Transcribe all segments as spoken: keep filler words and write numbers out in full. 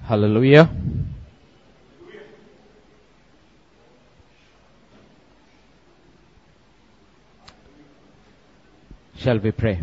Hallelujah. Shall we pray?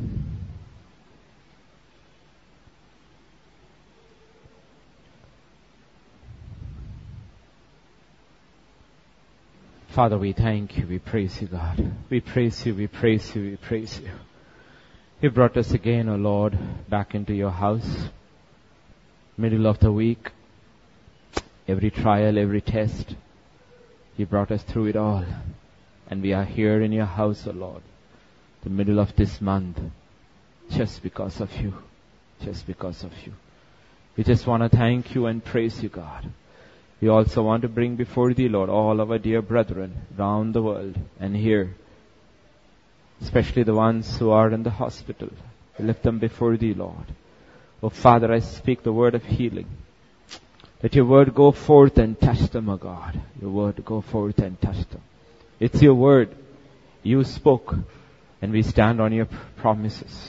Father, we thank you, we praise you, God. We praise you, we praise you, we praise you. You brought us again, O Lord, back into your house. Middle of the week, every trial, every test, you brought us through it all. And we are here in your house, O Lord, the middle of this month, just because of you, just because of you. We just want to thank you and praise you, God. We also want to bring before thee, Lord, all our dear brethren around the world and here, especially the ones who are in the hospital. We lift them before thee, Lord. Oh, Father, I speak the word of healing. Let your word go forth and touch them, O God. Your word go forth and touch them. It's your word. You spoke, and we stand on your promises.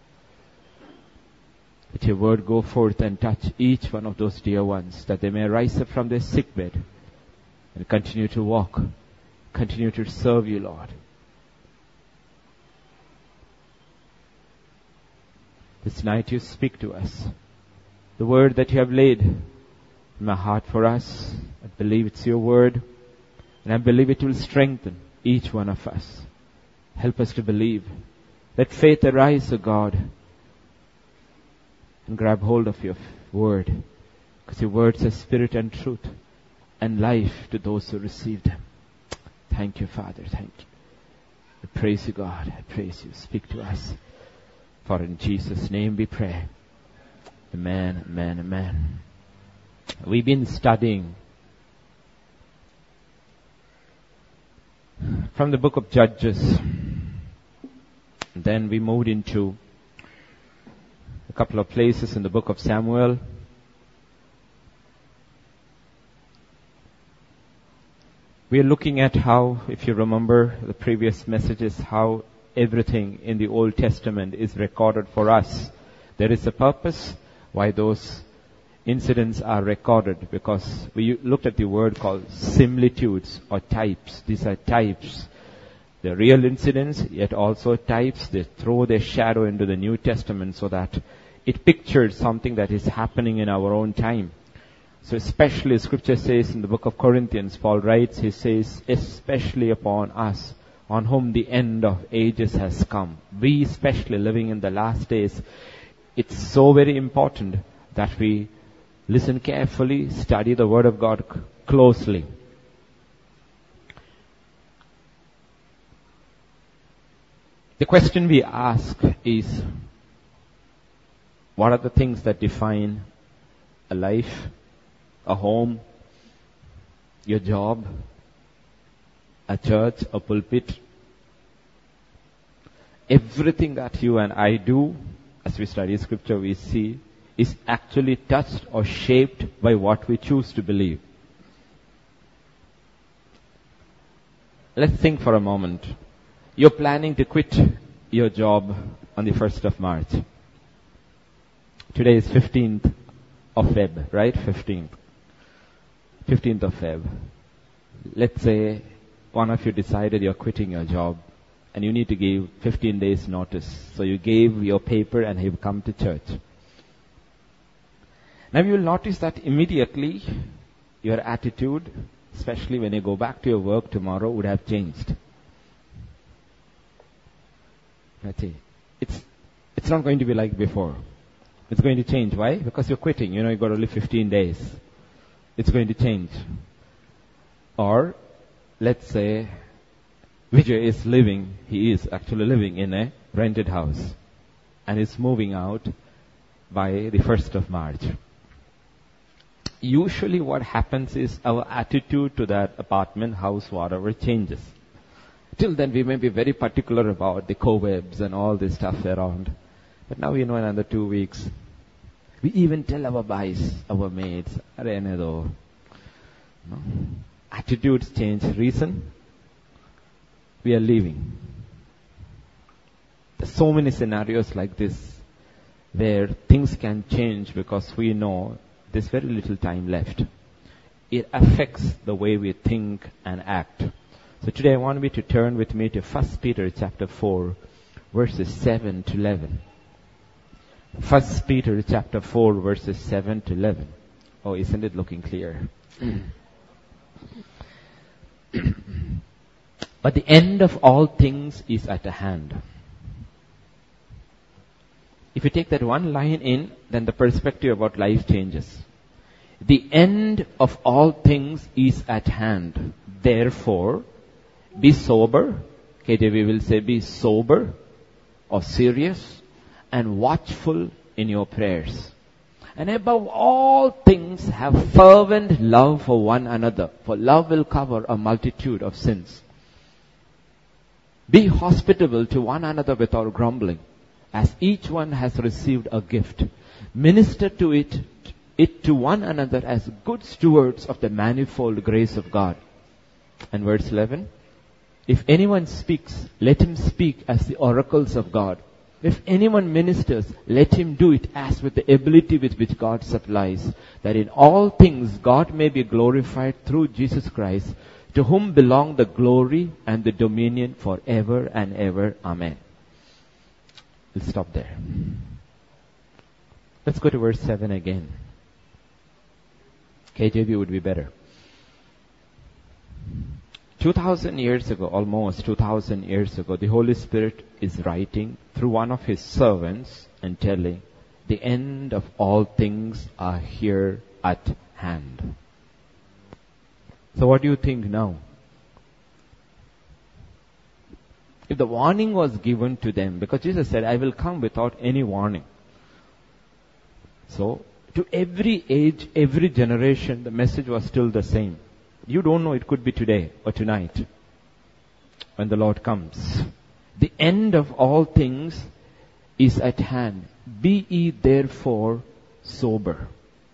Let your word go forth and touch each one of those dear ones, that they may rise up from their sickbed and continue to walk, continue to serve you, Lord. This night you speak to us. The word that you have laid in my heart for us, I believe it's your word, and I believe it will strengthen each one of us. Help us to believe. Let faith arise, O God, and grab hold of your word, because your words are spirit and truth and life to those who receive them. Thank you, Father. Thank you. I praise you, God. I praise you. Speak to us. For in Jesus' name we pray. Amen, amen, amen. We've been studying from the book of Judges. Then we moved into a couple of places in the book of Samuel. We are looking at how, if you remember the previous messages, how everything in the Old Testament is recorded for us. There is a purpose why those incidents are recorded, because we looked at the word called similitudes or types. These are types. They're real incidents, yet also types. They throw their shadow into the New Testament so that it pictures something that is happening in our own time. So especially Scripture says in the book of Corinthians, Paul writes, he says, especially upon us, on whom the end of ages has come. We, especially living in the last days, it's so very important that we listen carefully, study the Word of God c- closely. The question we ask is, what are the things that define a life, a home, your job, a church, a pulpit? Everything that you and I do, as we study Scripture, we see, is actually touched or shaped by what we choose to believe. Let's think for a moment. You're planning to quit your job on the first of March. Today is fifteenth of February, right? fifteenth. fifteenth of February. Let's say one of you decided you're quitting your job and you need to give fifteen days notice. So you gave your paper and you've come to church. Now you will notice that immediately your attitude, especially when you go back to your work tomorrow, would have changed. Let's see. It's, it's not going to be like before. It's going to change. Why? Because you're quitting. You know, you've got only fifteen days. It's going to change. Or, let's say, Vijay is living, he is actually living in a rented house and is moving out by the first of March. Usually what happens is our attitude to that apartment, house, whatever, changes. Till then we may be very particular about the cobwebs and all this stuff around. But now, you know, in another two weeks, we even tell our boys, our maids, no? Attitudes change. Reason? We are leaving. There's so many scenarios like this where things can change because we know there's very little time left. It affects the way we think and act. So today I want you to turn with me to First Peter chapter four, verses seven to eleven. First Peter chapter four, verses seven to eleven. Oh, isn't it looking clear? But the end of all things is at hand. If you take that one line in, then the perspective about life changes. The end of all things is at hand. Therefore, be sober. K J V will say be sober or serious and watchful in your prayers. And above all things, have fervent love for one another, for love will cover a multitude of sins. Be hospitable to one another without grumbling, as each one has received a gift. Minister to it, it to one another as good stewards of the manifold grace of God. And verse eleven, if anyone speaks, let him speak as the oracles of God. If anyone ministers, let him do it as with the ability with which God supplies, that in all things God may be glorified through Jesus Christ, to whom belong the glory and the dominion forever and ever. Amen. We'll stop there. Let's go to verse seven again. K J V would be better. Two thousand years ago, almost two thousand years ago, the Holy Spirit is writing through one of His servants and telling, the end of all things are here at hand. So what do you think now? If the warning was given to them, because Jesus said, I will come without any warning. So, to every age, every generation, the message was still the same. You don't know, it could be today or tonight when the Lord comes. The end of all things is at hand. Be ye therefore sober.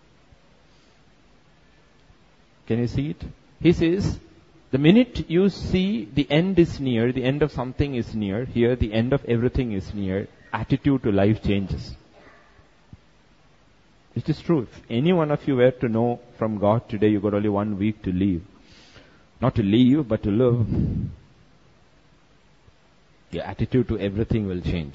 Can you see it? He says, the minute you see the end is near, the end of something is near, here the end of everything is near, attitude to life changes. It is true. If any one of you were to know from God today, you got only one week to live. Not to live, but to live. Your attitude to everything will change.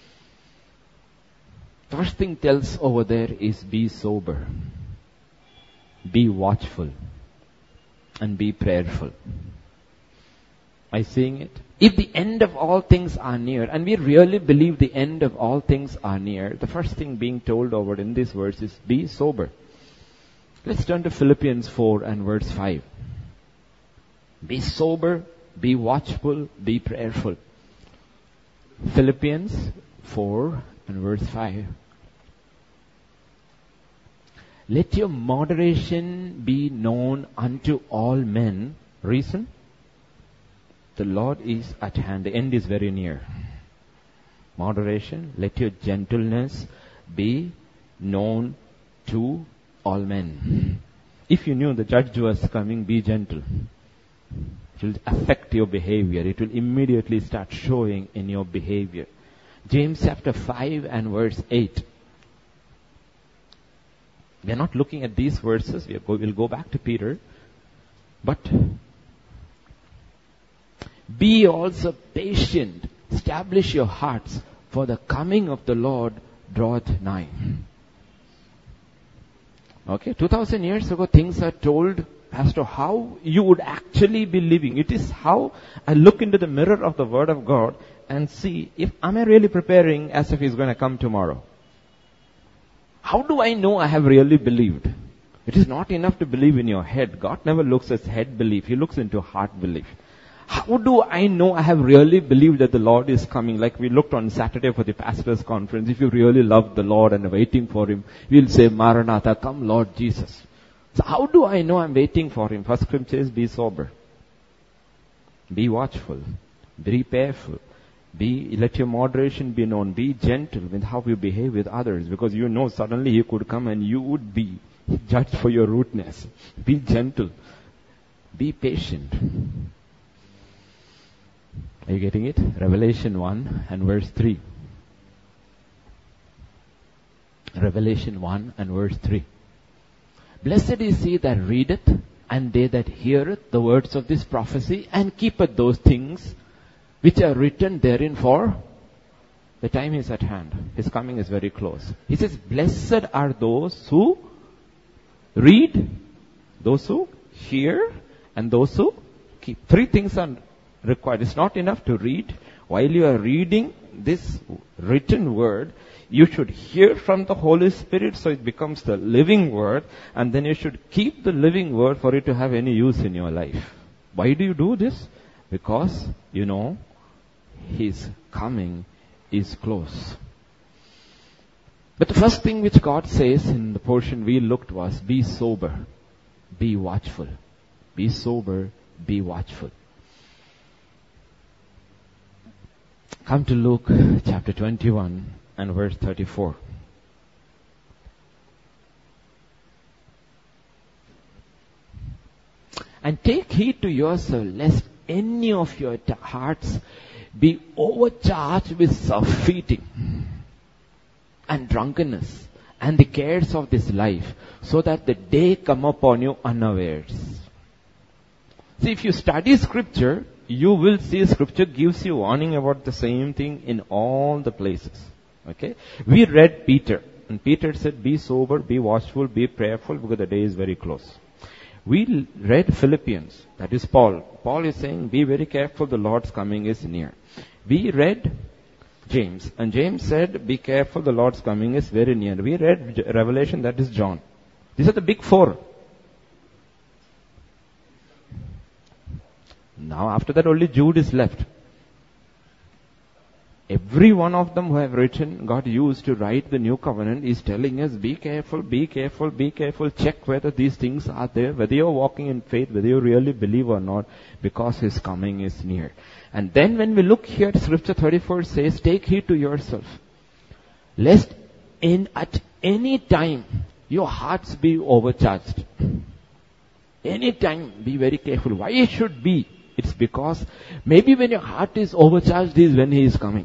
The first thing tells over there is be sober. Be watchful. And be prayerful. Am I saying it? If the end of all things are near, and we really believe the end of all things are near, the first thing being told over in this verse is be sober. Let's turn to Philippians four and verse five. Be sober, be watchful, be prayerful. Philippians four and verse five. Let your moderation be known unto all men. Reason? The Lord is at hand. The end is very near. Moderation. Let your gentleness be known to all men. If you knew the judge was coming, be gentle. It will affect your behavior. It will immediately start showing in your behavior. James chapter five and verse eight. We are not looking at these verses. We will go back to Peter. But be also patient. Establish your hearts, for the coming of the Lord draweth nigh. Okay, two thousand years ago, things are told as to how you would actually be living. It is how I look into the mirror of the Word of God and see if am I really preparing as if He's going to come tomorrow. How do I know I have really believed? It is not enough to believe in your head. God never looks at head belief. He looks into heart belief. How do I know I have really believed that the Lord is coming? Like we looked on Saturday for the pastors' conference. If you really love the Lord and are waiting for Him, we'll say, Maranatha, come Lord Jesus. So how do I know I'm waiting for Him? First scripture says, be sober. Be watchful. Be prayerful. Be, let your moderation be known. Be gentle with how you behave with others, because you know suddenly He could come and you would be judged for your rudeness. Be gentle. Be patient. Are you getting it? Revelation one and verse three. Revelation one and verse three. Blessed is he that readeth, and they that heareth the words of this prophecy, and keepeth those things which are written therein, for the time is at hand. His coming is very close. He says, blessed are those who read, those who hear, and those who keep. Three things are required. It's not enough to read. While you are reading this written word, you should hear from the Holy Spirit so it becomes the living word, and then you should keep the living word for it to have any use in your life. Why do you do this? Because you know His coming is close. But the first thing which God says in the portion we looked was, be sober, be watchful. Be sober, be watchful. Come to Luke chapter twenty-one and verse thirty-four. And take heed to yourself, lest any of your t- hearts be overcharged with self-feeding and drunkenness and the cares of this life, so that the day come upon you unawares. See, if you study scripture, you will see scripture gives you warning about the same thing in all the places. Okay? We read Peter, and Peter said, be sober, be watchful, be prayerful, because the day is very close. We read Philippians, that is Paul. Paul is saying, be very careful, the Lord's coming is near. We read James, and James said, be careful, the Lord's coming is very near. We read Revelation, that is John. These are the big four. Now after that only Jude is left. Every one of them who have written, God used to write the new covenant, is telling us, be careful, be careful, be careful, check whether these things are there, whether you're walking in faith, whether you really believe or not, because His coming is near. And then when we look here, scripture thirty-four says, take heed to yourself, lest in at any time your hearts be overcharged. Any time be very careful. Why it should be? It's because maybe when your heart is overcharged is when He is coming.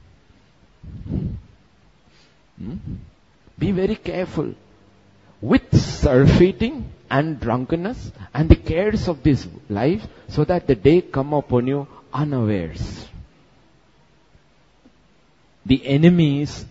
Hmm? Be very careful with surfeiting and drunkenness and the cares of this life, so that the day come upon you unawares. The enemies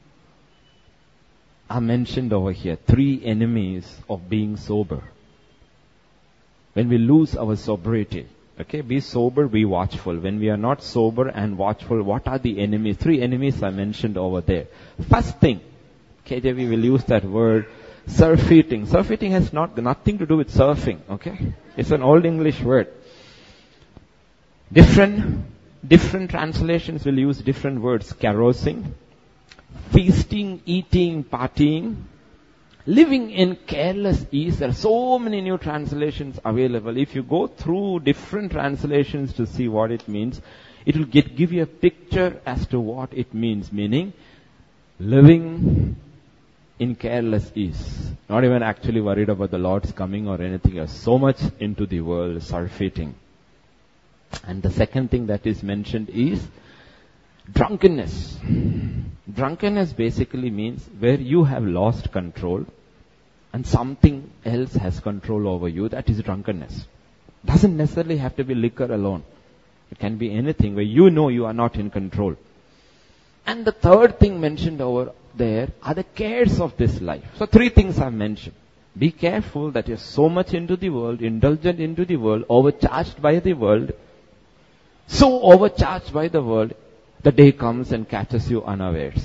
are mentioned over here. Three enemies of being sober. When we lose our sobriety. Okay, be sober, be watchful. When we are not sober and watchful, what are the enemies? Three enemies are mentioned over there. First thing, K J V will use that word, surfeiting. Surfeiting has not nothing to do with surfing, okay? It's an old English word. Different, different translations will use different words. Carousing, feasting, eating, partying, living in careless ease. There are so many new translations available. If you go through different translations to see what it means, it will get, give you a picture as to what it means. Meaning, living in careless ease. Not even actually worried about the Lord's coming or anything else. So much into the world, surfeiting. And the second thing that is mentioned is drunkenness. Drunkenness basically means where you have lost control and something else has control over you. That is drunkenness. Doesn't necessarily have to be liquor alone. It can be anything where you know you are not in control. And the third thing mentioned over there are the cares of this life. So three things are mentioned. Be careful that you're so much into the world, indulgent into the world, overcharged by the world, so overcharged by the world, the day comes and catches you unawares.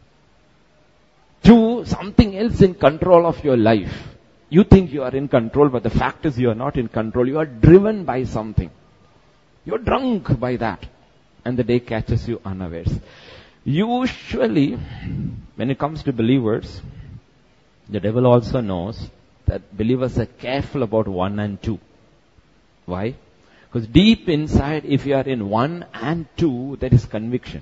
Two, something else in control of your life. You think you are in control, but the fact is you are not in control. You are driven by something. You are drunk by that. And the day catches you unawares. Usually, when it comes to believers, the devil also knows that believers are careful about one and two. Why? Because deep inside, if you are in one and two, there is conviction.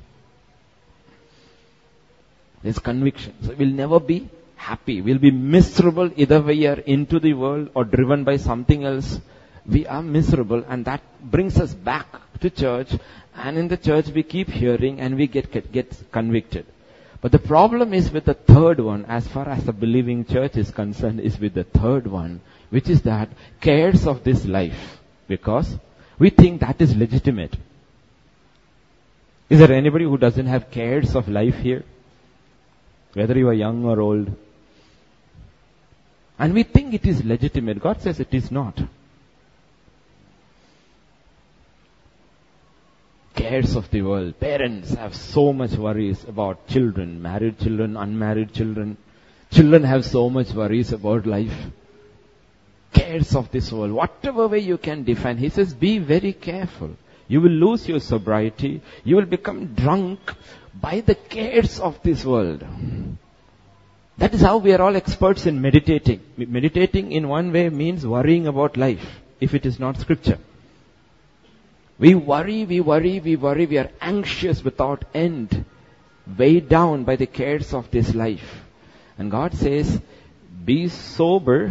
There is conviction. So we'll never be happy. We'll be miserable either we are into the world or driven by something else. We are miserable, and that brings us back to church. And in the church we keep hearing and we get, get, get convicted. But the problem is with the third one, as far as the believing church is concerned, is with the third one, which is that cares of this life. Because we think that is legitimate. Is there anybody who doesn't have cares of life here? Whether you are young or old. And we think it is legitimate. God says it is not. Cares of the world. Parents have so much worries about children, married children, unmarried children. Children have so much worries about life. Cares of this world. Whatever way you can define. He says, be very careful. You will lose your sobriety. You will become drunk by the cares of this world. That is how we are all experts in meditating. Meditating in one way means worrying about life, if it is not scripture. We worry, we worry, we worry, we are anxious without end, weighed down by the cares of this life. And God says, be sober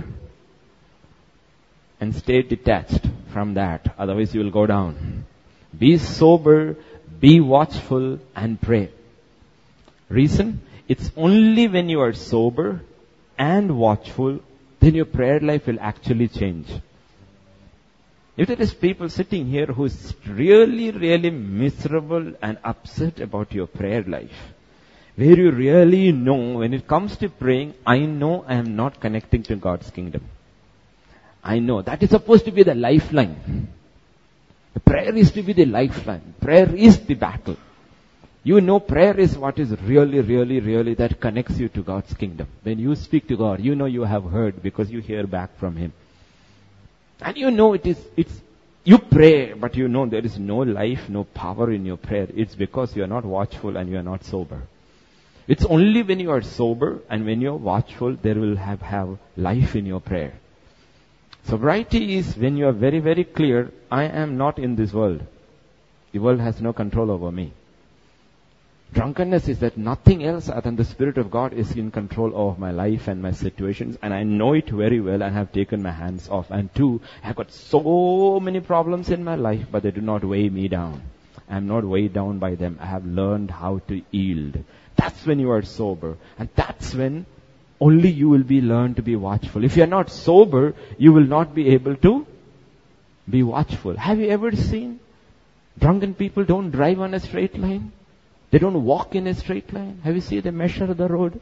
and stay detached from that, otherwise you will go down. Be sober, be watchful and pray. Reason? It's only when you are sober and watchful, then your prayer life will actually change. If there is people sitting here who is really, really miserable and upset about your prayer life, where you really know when it comes to praying, I know I am not connecting to God's kingdom. I know that is supposed to be the lifeline. The prayer is to be the lifeline. Prayer is the battle. You know prayer is what is really, really, really that connects you to God's kingdom. When you speak to God, you know you have heard because you hear back from Him. And you know it is, it's, you pray, but you know there is no life, no power in your prayer. It's because you are not watchful and you are not sober. It's only when you are sober and when you are watchful, there will have, have life in your prayer. Sobriety is when you are very, very clear, I am not in this world. The world has no control over me. Drunkenness is that nothing else other than the Spirit of God is in control of my life and my situations, and I know it very well and have taken my hands off. And two, I have got so many problems in my life, but they do not weigh me down. I am not weighed down by them. I have learned how to yield. That's when you are sober. And that's when only you will be learned to be watchful. If you are not sober, you will not be able to be watchful. Have you ever seen drunken people don't drive on a straight line? They don't walk in a straight line. Have you seen them measure the road?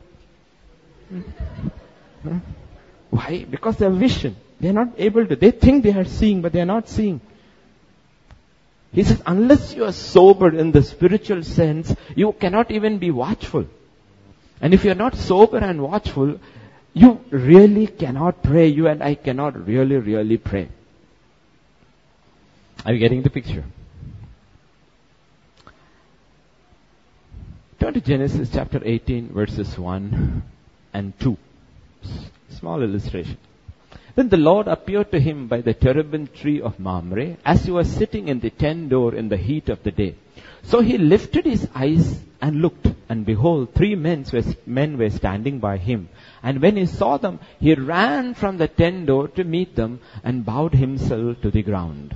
Hmm? Why? Because they have vision. They are not able to. They think they are seeing, but they are not seeing. He says, unless you are sober in the spiritual sense, you cannot even be watchful. And if you are not sober and watchful, you really cannot pray. You and I cannot really, really pray. Are you getting the picture? Turn to Genesis chapter eighteen, verses one and two. Small illustration. Then the Lord appeared to him by the terebinth tree of Mamre, as he was sitting in the tent door in the heat of the day. So he lifted his eyes and looked, and behold, three men were, men were standing by him. And when he saw them, he ran from the tent door to meet them and bowed himself to the ground.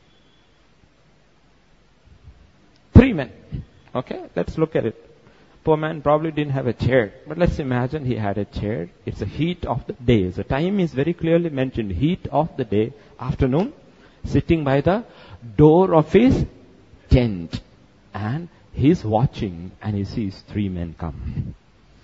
Three men. Okay, let's look at it. Poor man probably didn't have a chair, but let's imagine he had a chair. It's the heat of the day. The time is very clearly mentioned. Heat of the day, afternoon, sitting by the door of his tent. And he's watching and he sees three men come.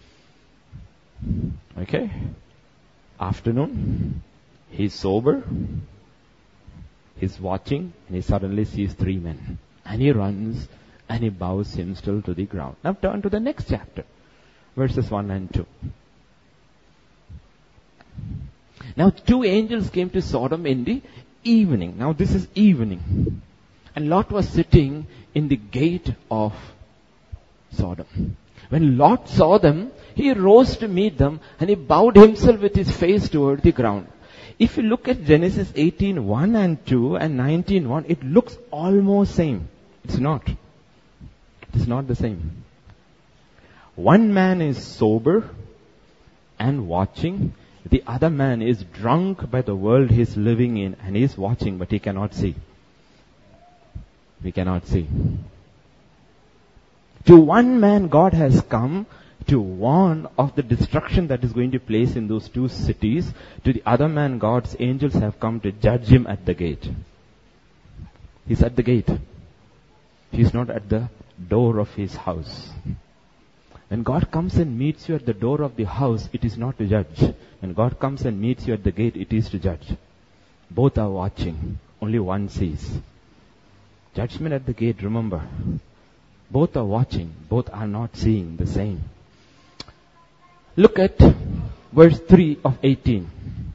Okay? Afternoon, he's sober. He's watching and he suddenly sees three men. And he runs and he bows himself to the ground. Now turn to the next chapter, verses one and two. Now two angels came to Sodom in the evening. Now this is evening. And Lot was sitting in the gate of Sodom. When Lot saw them, he rose to meet them and he bowed himself with his face toward the ground. If you look at Genesis eighteen, one and two and nineteen, one, it looks almost same. It's not. It is not the same. One man is sober and watching. The other man is drunk by the world he is living in and he is watching but he cannot see. He cannot see. To one man God has come, to warn of the destruction that is going to place in those two cities. To the other man, God's angels have come to judge him at the gate. He's at the gate. He's not at the door of his house. When God comes and meets you at the door of the house, it is not to judge. When God comes and meets you at the gate, it is to judge. Both are watching. Only one sees. Judgment at the gate, remember. Both are watching. Both are not seeing the same. Look at verse three of eighteen.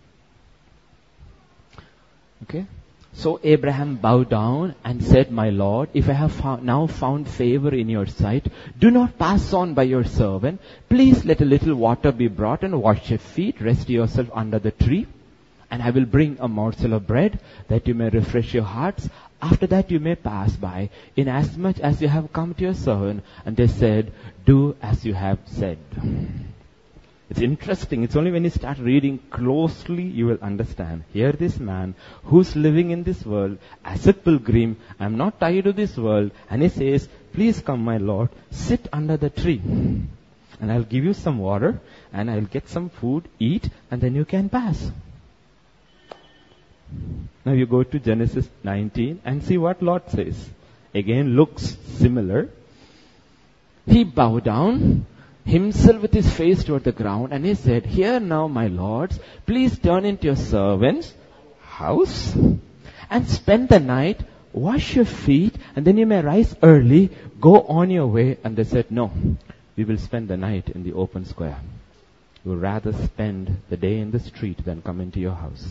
Okay. So Abraham bowed down and said, My Lord, if I have found, now found favor in your sight, do not pass on by your servant. Please let a little water be brought and wash your feet. Rest yourself under the tree. And I will bring a morsel of bread that you may refresh your hearts. After that you may pass by, inasmuch as you have come to your servant. And they said, do as you have said. It's interesting. It's only when you start reading closely you will understand. Here this man who's living in this world as a pilgrim. I'm not tied to this world. And he says, please come my Lord, sit under the tree. And I'll give you some water and I'll get some food, eat, and then you can pass. Now you go to Genesis nineteen and see what Lot says. Again looks similar. He bowed down himself with his face toward the ground and he said, Here now, my lords, please turn into your servant's house and spend the night, wash your feet, and then you may rise early, go on your way. And they said, No, we will spend the night in the open square. We would rather spend the day in the street than come into your house.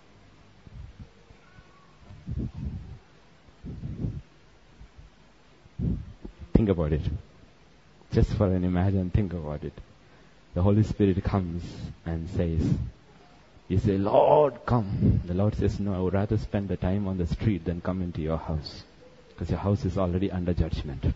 Think about it. Just for an imagine, think about it. The Holy Spirit comes and says, you say, Lord, come. The Lord says, no, I would rather spend the time on the street than come into your house. Because your house is already under judgment.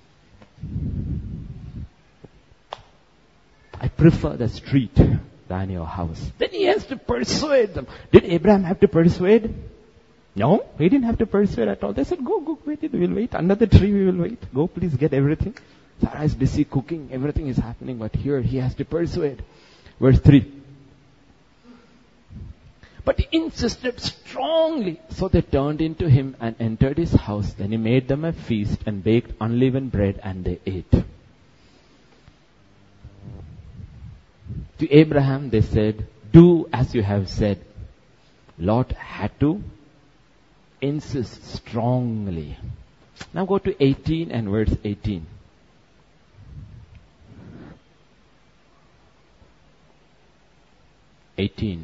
I prefer the street than your house. Then he has to persuade them. Did Abraham have to persuade? No, he didn't have to persuade at all. They said, go, go, wait, we'll wait. Under the tree we will wait. Go, please get everything. Sarah is busy cooking. Everything is happening. But here he has to persuade. Verse three. But he insisted strongly. So they turned into him and entered his house. Then he made them a feast and baked unleavened bread and they ate. To Abraham they said, do as you have said. Lot had to insist strongly. Now go to eighteen and verse eighteen. eighteen.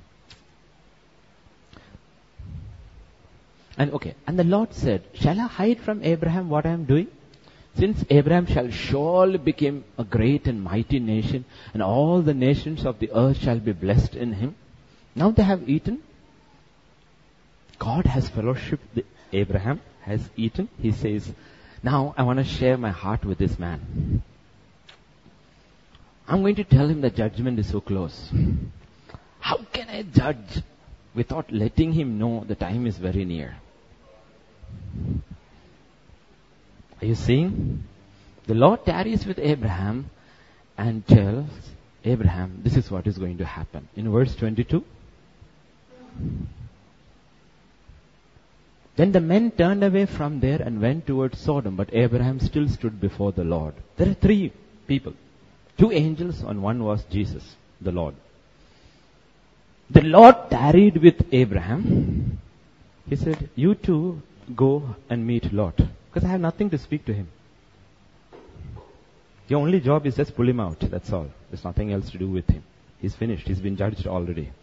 And okay, and the Lord said, shall I hide from Abraham what I am doing? Since Abraham shall surely become a great and mighty nation, and all the nations of the earth shall be blessed in him. Now they have eaten. God has fellowship with Abraham, has eaten. He says, now I want to share my heart with this man. I'm going to tell him the judgment is so close. How can I judge without letting him know the time is very near? Are you seeing? The Lord tarries with Abraham and tells Abraham, this is what is going to happen. In verse twenty-two. Then the men turned away from there and went towards Sodom, but Abraham still stood before the Lord. There are three people. Two angels and one was Jesus, the Lord. The Lord tarried with Abraham. He said, you two go and meet Lot. Because I have nothing to speak to him. Your only job is just pull him out. That's all. There's nothing else to do with him. He's finished. He's been judged already.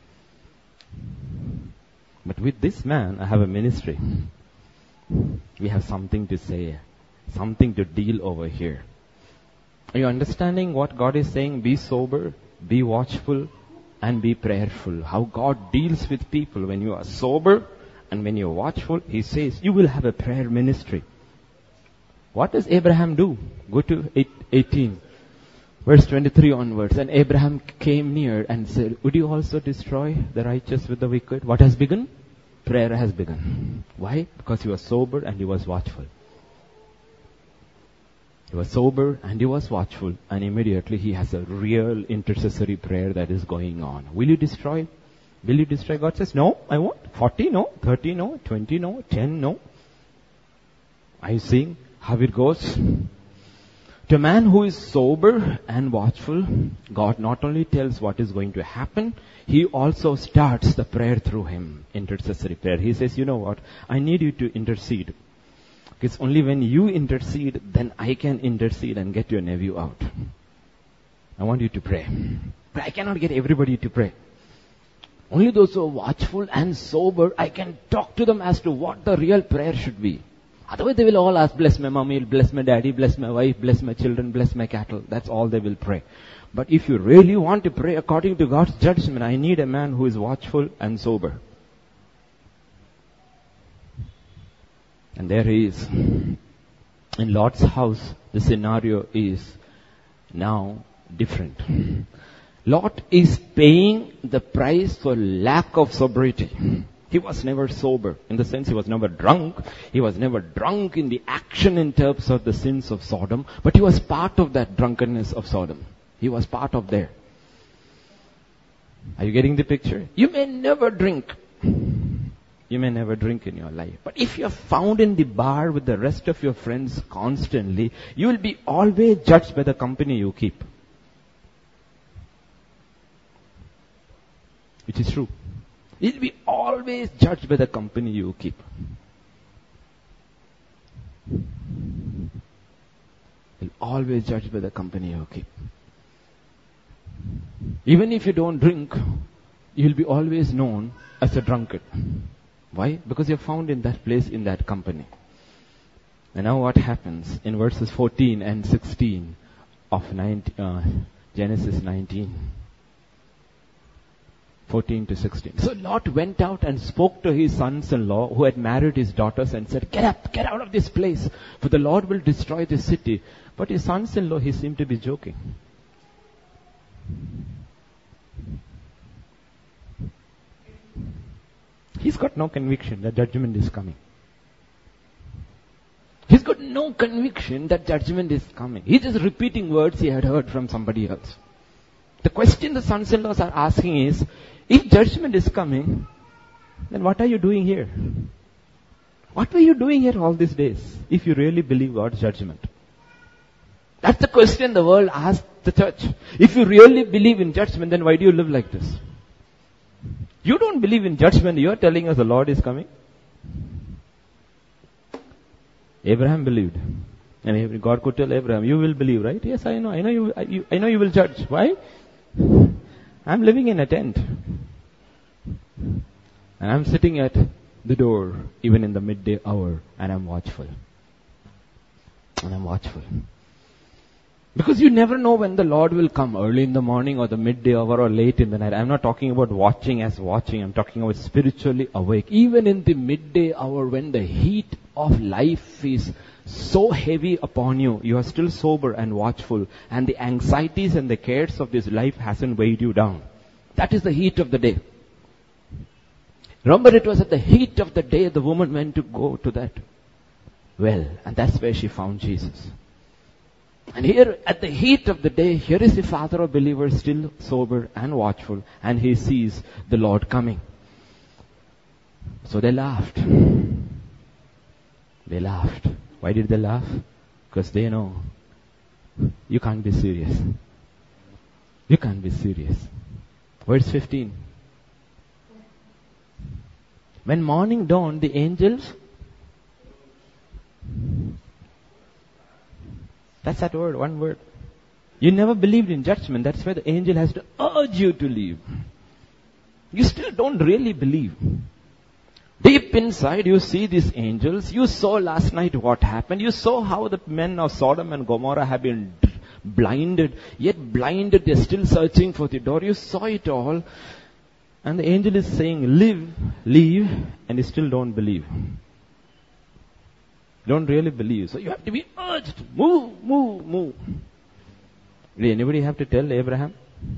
But with this man, I have a ministry. We have something to say. Something to deal over here. Are you understanding what God is saying? Be sober, be watchful, and be prayerful. How God deals with people. When you are sober and when you are watchful, He says, you will have a prayer ministry. What does Abraham do? Go to eighteen. Verse twenty-three onwards. And Abraham came near and said, would you also destroy the righteous with the wicked? What has begun? Prayer has begun. Why? Because he was sober and he was watchful. He was sober and he was watchful, and immediately he has a real intercessory prayer that is going on. Will you destroy? Will you destroy? God says, no, I won't. forty, no. thirty, no. twenty, no. ten, no. Are you seeing how it goes? To a man who is sober and watchful, God not only tells what is going to happen, He also starts the prayer through him, intercessory prayer. He says, you know what, I need you to intercede. Because only when you intercede, then I can intercede and get your nephew out. I want you to pray. But I cannot get everybody to pray. Only those who are watchful and sober, I can talk to them as to what the real prayer should be. Otherwise they will all ask, bless my mommy, bless my daddy, bless my wife, bless my children, bless my cattle. That's all they will pray. But if you really want to pray according to God's judgment, I need a man who is watchful and sober. And there he is. In Lot's house, the scenario is now different. Lot is paying the price for lack of sobriety. He was never sober. In the sense, he was never drunk. He was never drunk in the action in terms of the sins of Sodom. But he was part of that drunkenness of Sodom. He was part of there. Are you getting the picture? You may never drink. You may never drink in your life. But if you're found in the bar with the rest of your friends constantly, you will be always judged by the company you keep. Which is true. You'll be always judged by the company you keep. You'll always judged by the company you keep. Even if you don't drink, you'll be always known as a drunkard. Why? Because you're found in that place, in that company. And now what happens in verses fourteen and sixteen of nineteen, uh, Genesis nineteen. fourteen to sixteen. So Lot went out and spoke to his sons-in-law who had married his daughters and said, get up, get out of this place, for the Lord will destroy this city. But his sons-in-law, he seemed to be joking. He's got no conviction that judgment is coming. He's got no conviction that judgment is coming. He's just repeating words he had heard from somebody else. The question the sons-in-laws are asking is, if judgment is coming, then what are you doing here? What were you doing here all these days, if you really believe God's judgment? That's the question the world asks the church. If you really believe in judgment, then why do you live like this? You don't believe in judgment, you are telling us the Lord is coming. Abraham believed. And God could tell Abraham, you will believe, right? Yes, I know. I know you, I, I know you will judge. Why? I'm living in a tent. And I'm sitting at the door, even in the midday hour, and I'm watchful. And I'm watchful. Because you never know when the Lord will come, early in the morning or the midday hour or late in the night. I'm not talking about watching as watching. I'm talking about spiritually awake. Even in the midday hour, when the heat of life is so heavy upon you, you are still sober and watchful, and the anxieties and the cares of this life hasn't weighed you down. That is the heat of the day. Remember, it was at the heat of the day the woman went to go to that well, and that's where she found Jesus. And here, at the heat of the day, here is the father of believers still sober and watchful, and he sees the Lord coming. So they laughed. They laughed. Why did they laugh? Because they know you can't be serious. You can't be serious. Verse fifteen. When morning dawned, the angels... That's that word, one word. You never believed in judgment. That's why the angel has to urge you to leave. You still don't really believe. Deep inside, you see these angels. You saw last night what happened. You saw how the men of Sodom and Gomorrah have been blinded. Yet blinded, they're still searching for the door. You saw it all. And the angel is saying, live, leave, and you still don't believe. Don't really believe. So you have to be urged. Move, move, move. Did anybody have to tell Abraham?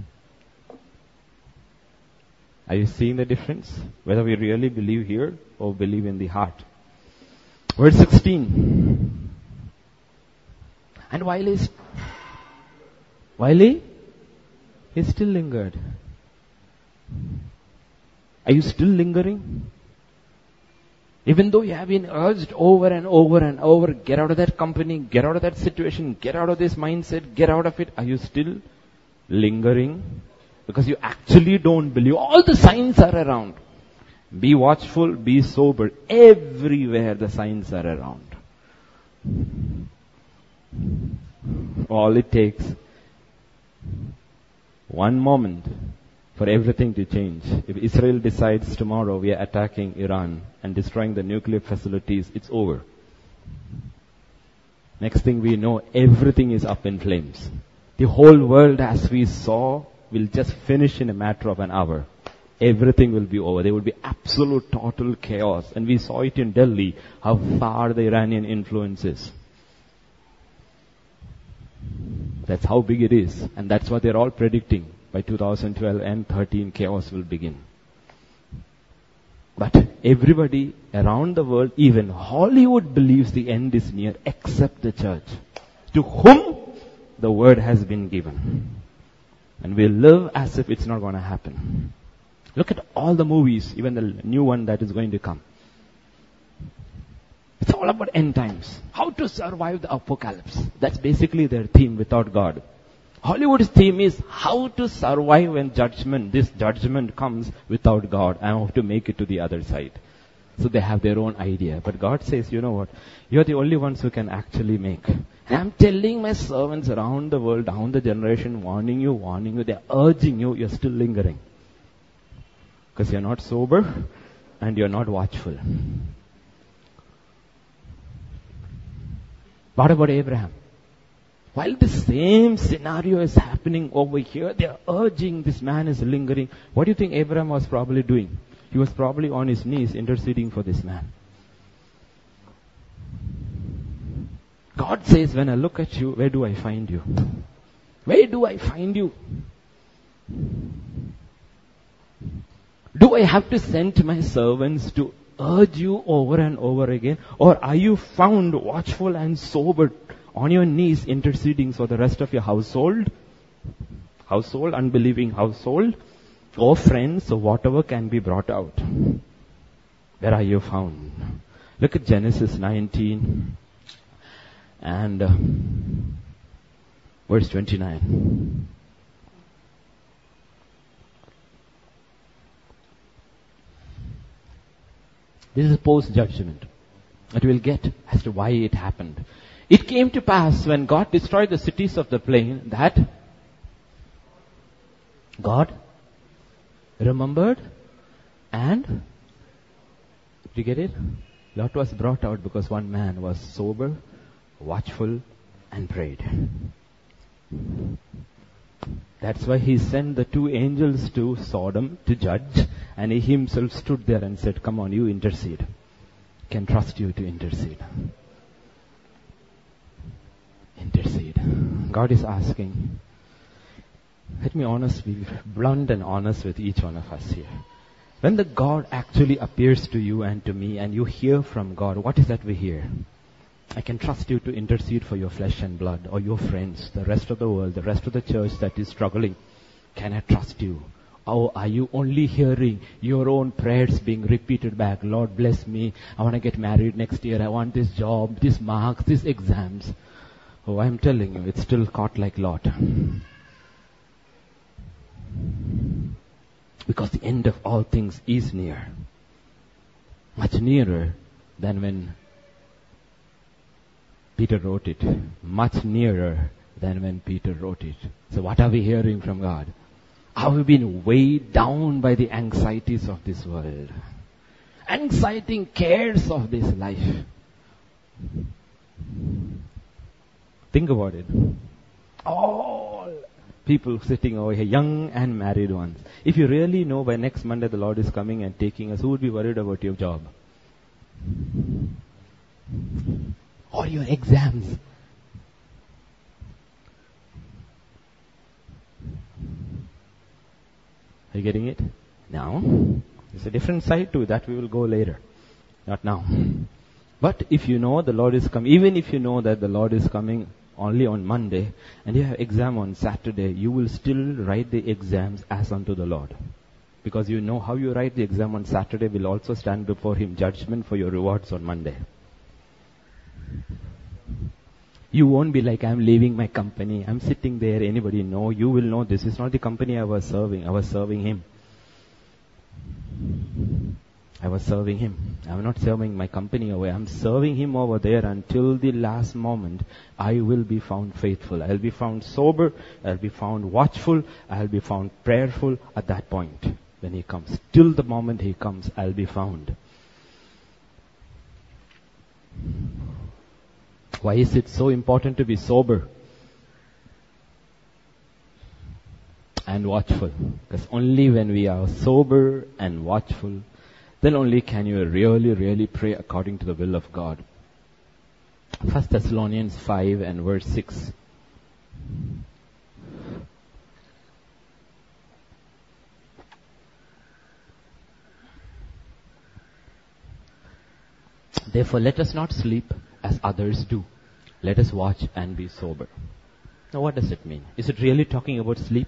Are you seeing the difference? Whether we really believe here or believe in the heart. Verse sixteen. And while he's, while he, he still lingered. Are you still lingering? Even though you have been urged over and over and over, get out of that company, get out of that situation, get out of this mindset, get out of it. Are you still lingering? Because you actually don't believe. All the signs are around. Be watchful, be sober. Everywhere the signs are around. All it takes, one moment for everything to change. If Israel decides tomorrow we are attacking Iran and destroying the nuclear facilities, it's over. Next thing we know, everything is up in flames. The whole world, as we saw, will just finish in a matter of an hour. Everything will be over. There will be absolute total chaos. And we saw it in Delhi, how far the Iranian influence is. That's how big it is. And that's what they're all predicting. By two thousand twelve and thirteen, chaos will begin. But everybody around the world, even Hollywood, believes the end is near, except the church, to whom the word has been given. And we live as if it's not going to happen. Look at all the movies, even the new one that is going to come. It's all about end times. How to survive the apocalypse. That's basically their theme without God. Hollywood's theme is how to survive when judgment, this judgment comes without God. I have to make it to the other side. So they have their own idea. But God says, you know what? You're the only ones who can actually make. And I'm telling my servants around the world, down the generation, warning you, warning you. They're urging you, you're still lingering. Because you're not sober and you're not watchful. What about Abraham? While the same scenario is happening over here, they are urging this man is lingering. What do you think Abraham was probably doing? He was probably on his knees interceding for this man. God says, when I look at you, where do I find you? Where do I find you? Do I have to send my servants to urge you over and over again? Or are you found watchful and sober on your knees interceding for the rest of your household? Household, unbelieving household, or friends, or whatever can be brought out. Where are you found? Look at Genesis nineteen and uh, verse twenty-nine. This is post-judgment that we'll get as to why it happened. It came to pass when God destroyed the cities of the plain that God remembered and, did you get it? Lot was brought out because one man was sober, watchful, and prayed. That's why he sent the two angels to Sodom to judge, and he himself stood there and said, come on, you intercede. Can trust you to intercede. Intercede. God is asking. Let me honest, be blunt and honest with each one of us here. When the God actually appears to you and to me and you hear from God, what is that we hear? I can trust you to intercede for your flesh and blood or your friends, the rest of the world, the rest of the church that is struggling. Can I trust you? Or are you only hearing your own prayers being repeated back? Lord, bless me. I want to get married next year. I want this job, this marks, these exams. Oh, I'm telling you, it's still caught like Lot. Because the end of all things is near. Much nearer than when Peter wrote it. Much nearer than when Peter wrote it. So what are we hearing from God? Have we been weighed down by the anxieties of this world? Anxiety cares of this life. Think about it. All people sitting over here, young and married ones. If you really know by next Monday the Lord is coming and taking us, who would be worried about your job? Or your exams? Are you getting it? Now, there's a different side to that. We will go later. Not now. But if you know the Lord is coming, even if you know that the Lord is coming only on Monday and you have exam on Saturday, you will still write the exams as unto the Lord. Because you know how you write the exam on Saturday will also stand before Him judgment for your rewards on Monday. You won't be like, I'm leaving my company, I'm sitting there, anybody know? You will know this is not the company I was serving, I was serving Him. I was serving Him. I'm not serving my company away. I'm serving Him over there until the last moment. I will be found faithful. I'll be found sober. I'll be found watchful. I'll be found prayerful at that point when He comes. Till the moment He comes, I'll be found. Why is it so important to be sober and watchful? Because only when we are sober and watchful, then only can you really, really pray according to the will of God. First Thessalonians five and verse six. Therefore, let us not sleep as others do. Let us watch and be sober. Now, what does it mean? Is it really talking about sleep?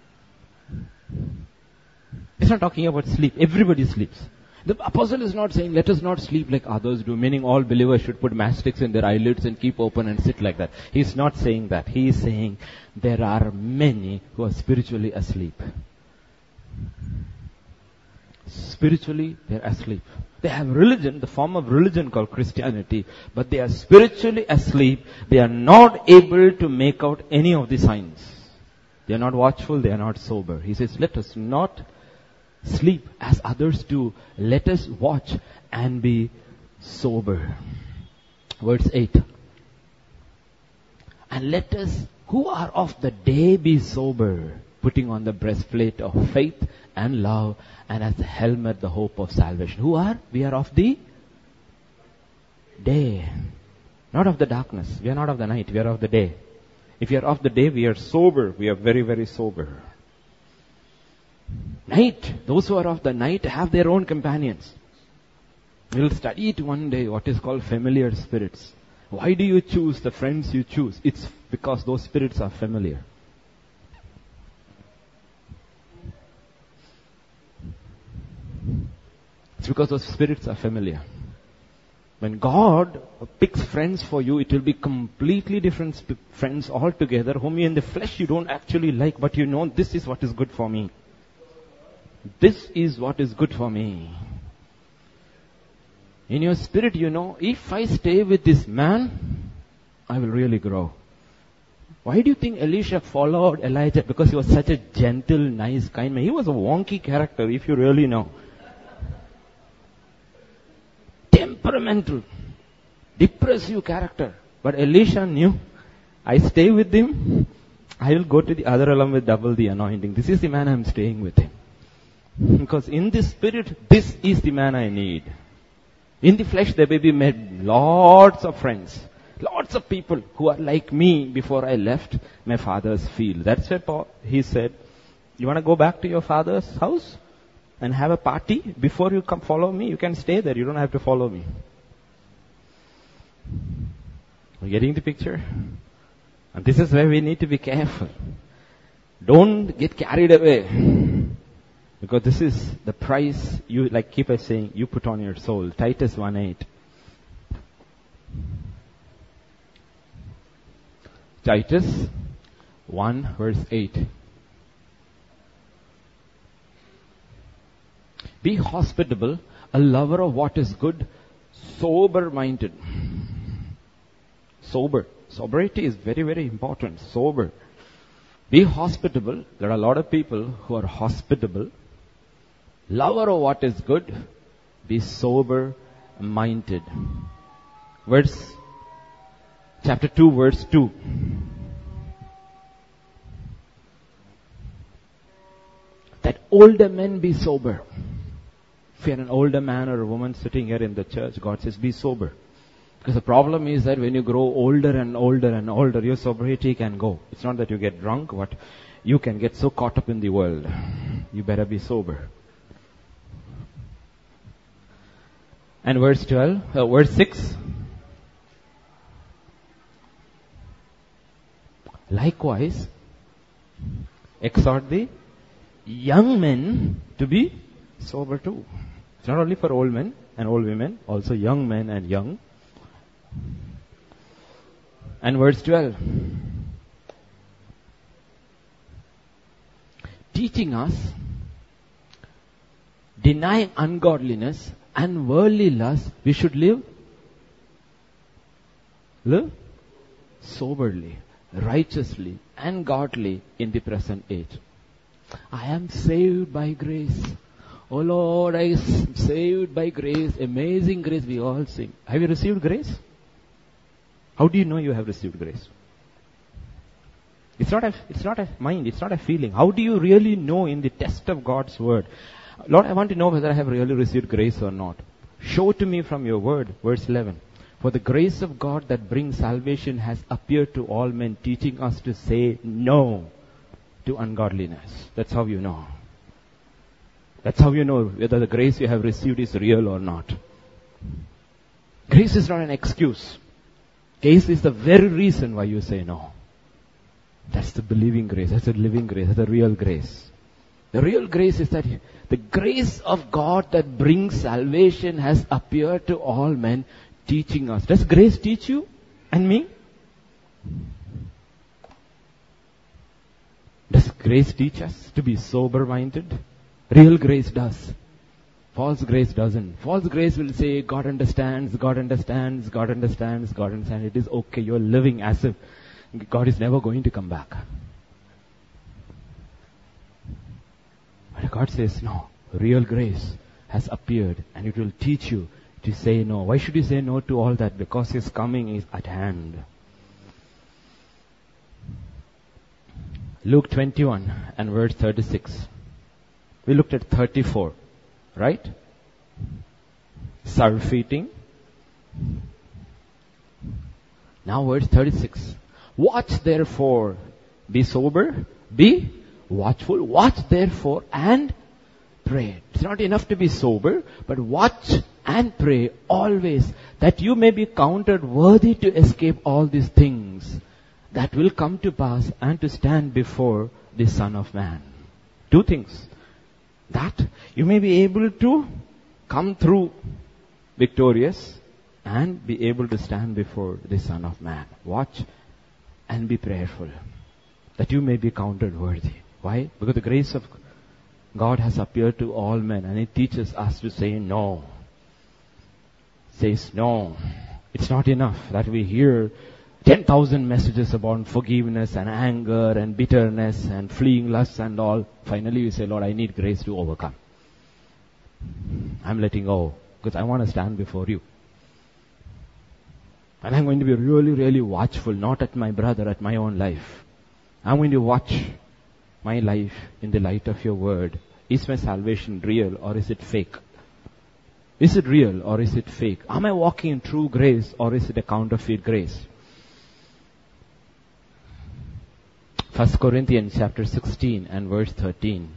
It's not talking about sleep. Everybody sleeps. The apostle is not saying, let us not sleep like others do, meaning all believers should put matchsticks in their eyelids and keep open and sit like that. He's not saying that. He is saying, there are many who are spiritually asleep. Spiritually, they're asleep. They have religion, the form of religion called Christianity, but they are spiritually asleep. They are not able to make out any of the signs. They are not watchful, they are not sober. He says, let us not sleep as others do. Let us watch and be sober. Verse eight. And let us, who are of the day, be sober, putting on the breastplate of faith and love, and as the helmet, the hope of salvation. Who are? We are of the day. Not of the darkness. We are not of the night. We are of the day. If you are of the day, we are sober. We are very, very sober. Night. Those who are of the night have their own companions. We'll study it one day, what is called familiar spirits. Why do you choose the friends you choose? It's because those spirits are familiar. It's because those spirits are familiar. When God picks friends for you, it will be completely different sp- friends altogether, whom in the flesh you don't actually like, but you know this is what is good for me. This is what is good for me. In your spirit, you know, if I stay with this man, I will really grow. Why do you think Elisha followed Elijah? Because he was such a gentle, nice, kind man. He was a wonky character, if you really know. Temperamental, depressive character. But Elisha knew, I stay with him, I will go to the other realm with double the anointing. This is the man I am staying with him. Because in the spirit, this is the man I need. In the flesh, there may be made lots of friends, lots of people who are like me before I left my father's field. That's why Paul, he said, you want to go back to your father's house and have a party before you come follow me? You can stay there. You don't have to follow me. Are you getting the picture? And this is where we need to be careful. Don't get carried away. Because this is the price you, like keep on saying, you put on your soul. Titus one eight. Titus one verse eight. Be hospitable, a lover of what is good, sober-minded. Sober. Sobriety is very, very important. Sober. Be hospitable. There are a lot of people who are hospitable. Lover of what is good. Be sober-minded. Verse, chapter two, verse two. That older men be sober. If you're an older man or a woman sitting here in the church, God says, be sober. Because the problem is that when you grow older and older and older, your sobriety can go. It's not that you get drunk, but you can get so caught up in the world. You better be sober. And verse twelve, uh, verse six. Likewise, exhort the young men to be sober too. It's not only for old men and old women, also young men and young. And verse twelve. Teaching us, denying ungodliness and worldly lust, we should live, live soberly, righteously and godly in the present age. I am saved by grace. Oh Lord, I am saved by grace. Amazing grace, we all sing. Have you received grace? How do you know you have received grace? It's not a, it's not a mind, it's not a feeling. How do you really know in the test of God's word? Lord, I want to know whether I have really received grace or not. Show to me from your word. Verse eleven. For the grace of God that brings salvation has appeared to all men, teaching us to say no to ungodliness. That's how you know. That's how you know whether the grace you have received is real or not. Grace is not an excuse. Grace is the very reason why you say no. That's the believing grace. That's the living grace. That's the real grace. The real grace is that the grace of God that brings salvation has appeared to all men, teaching us. Does grace teach you and me? Does grace teach us to be sober-minded? Real grace does. False grace doesn't. False grace will say, God understands, God understands, God understands, God understands. It is okay. You're living as if God is never going to come back. But God says, no. Real grace has appeared and it will teach you to say no. Why should you say no to all that? Because His coming is at hand. Luke twenty-one and verse thirty-six. We looked at thirty-four, right? Surfeiting. Now verse thirty-six. Watch therefore, be sober, be watchful. Watch therefore and pray. It's not enough to be sober, but watch and pray always, that you may be counted worthy to escape all these things that will come to pass and to stand before the Son of Man. Two things. That you may be able to come through victorious and be able to stand before the Son of Man. Watch and be prayerful, that you may be counted worthy. Why? Because the grace of God has appeared to all men, and it teaches us to say no. Says no. It's not enough that we hear ten thousand messages about forgiveness and anger and bitterness and fleeing lust and all. Finally we say, Lord, I need grace to overcome. I'm letting go because I want to stand before you. And I'm going to be really, really watchful, not at my brother, at my own life. I'm going to watch my life in the light of your word. Is my salvation real or is it fake? Is it real or is it fake? Am I walking in true grace or is it a counterfeit grace? First Corinthians chapter sixteen and verse thirteen.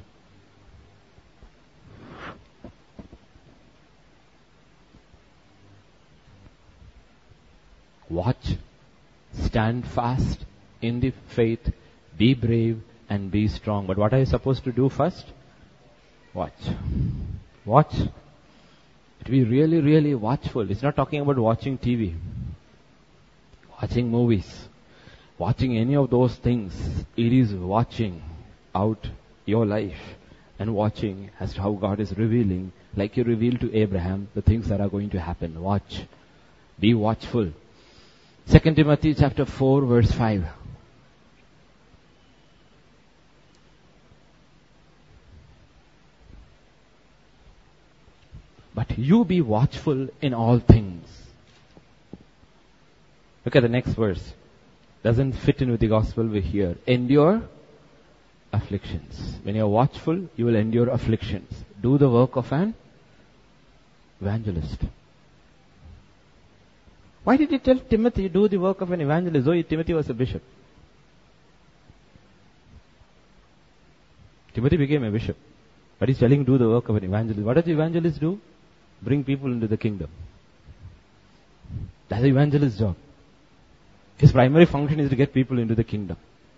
Watch, stand fast in the faith, be brave and be strong. But what are you supposed to do first? Watch. Watch. To be really, really watchful. It's not talking about watching T V, watching movies, watching any of those things. It is watching out your life and watching as to how God is revealing, like He revealed to Abraham, the things that are going to happen. Watch. Be watchful. Second Timothy chapter four verse five. But you be watchful in all things. Look at the next verse. Doesn't fit in with the gospel we hear. Endure afflictions. When you are watchful, you will endure afflictions. Do the work of an evangelist. Why did he tell Timothy, do the work of an evangelist, though Timothy was a bishop? Timothy became a bishop, but he's telling him, do the work of an evangelist. What does the evangelist do? Bring people into the kingdom. That's the evangelist's job. His primary function is to get people into the kingdom.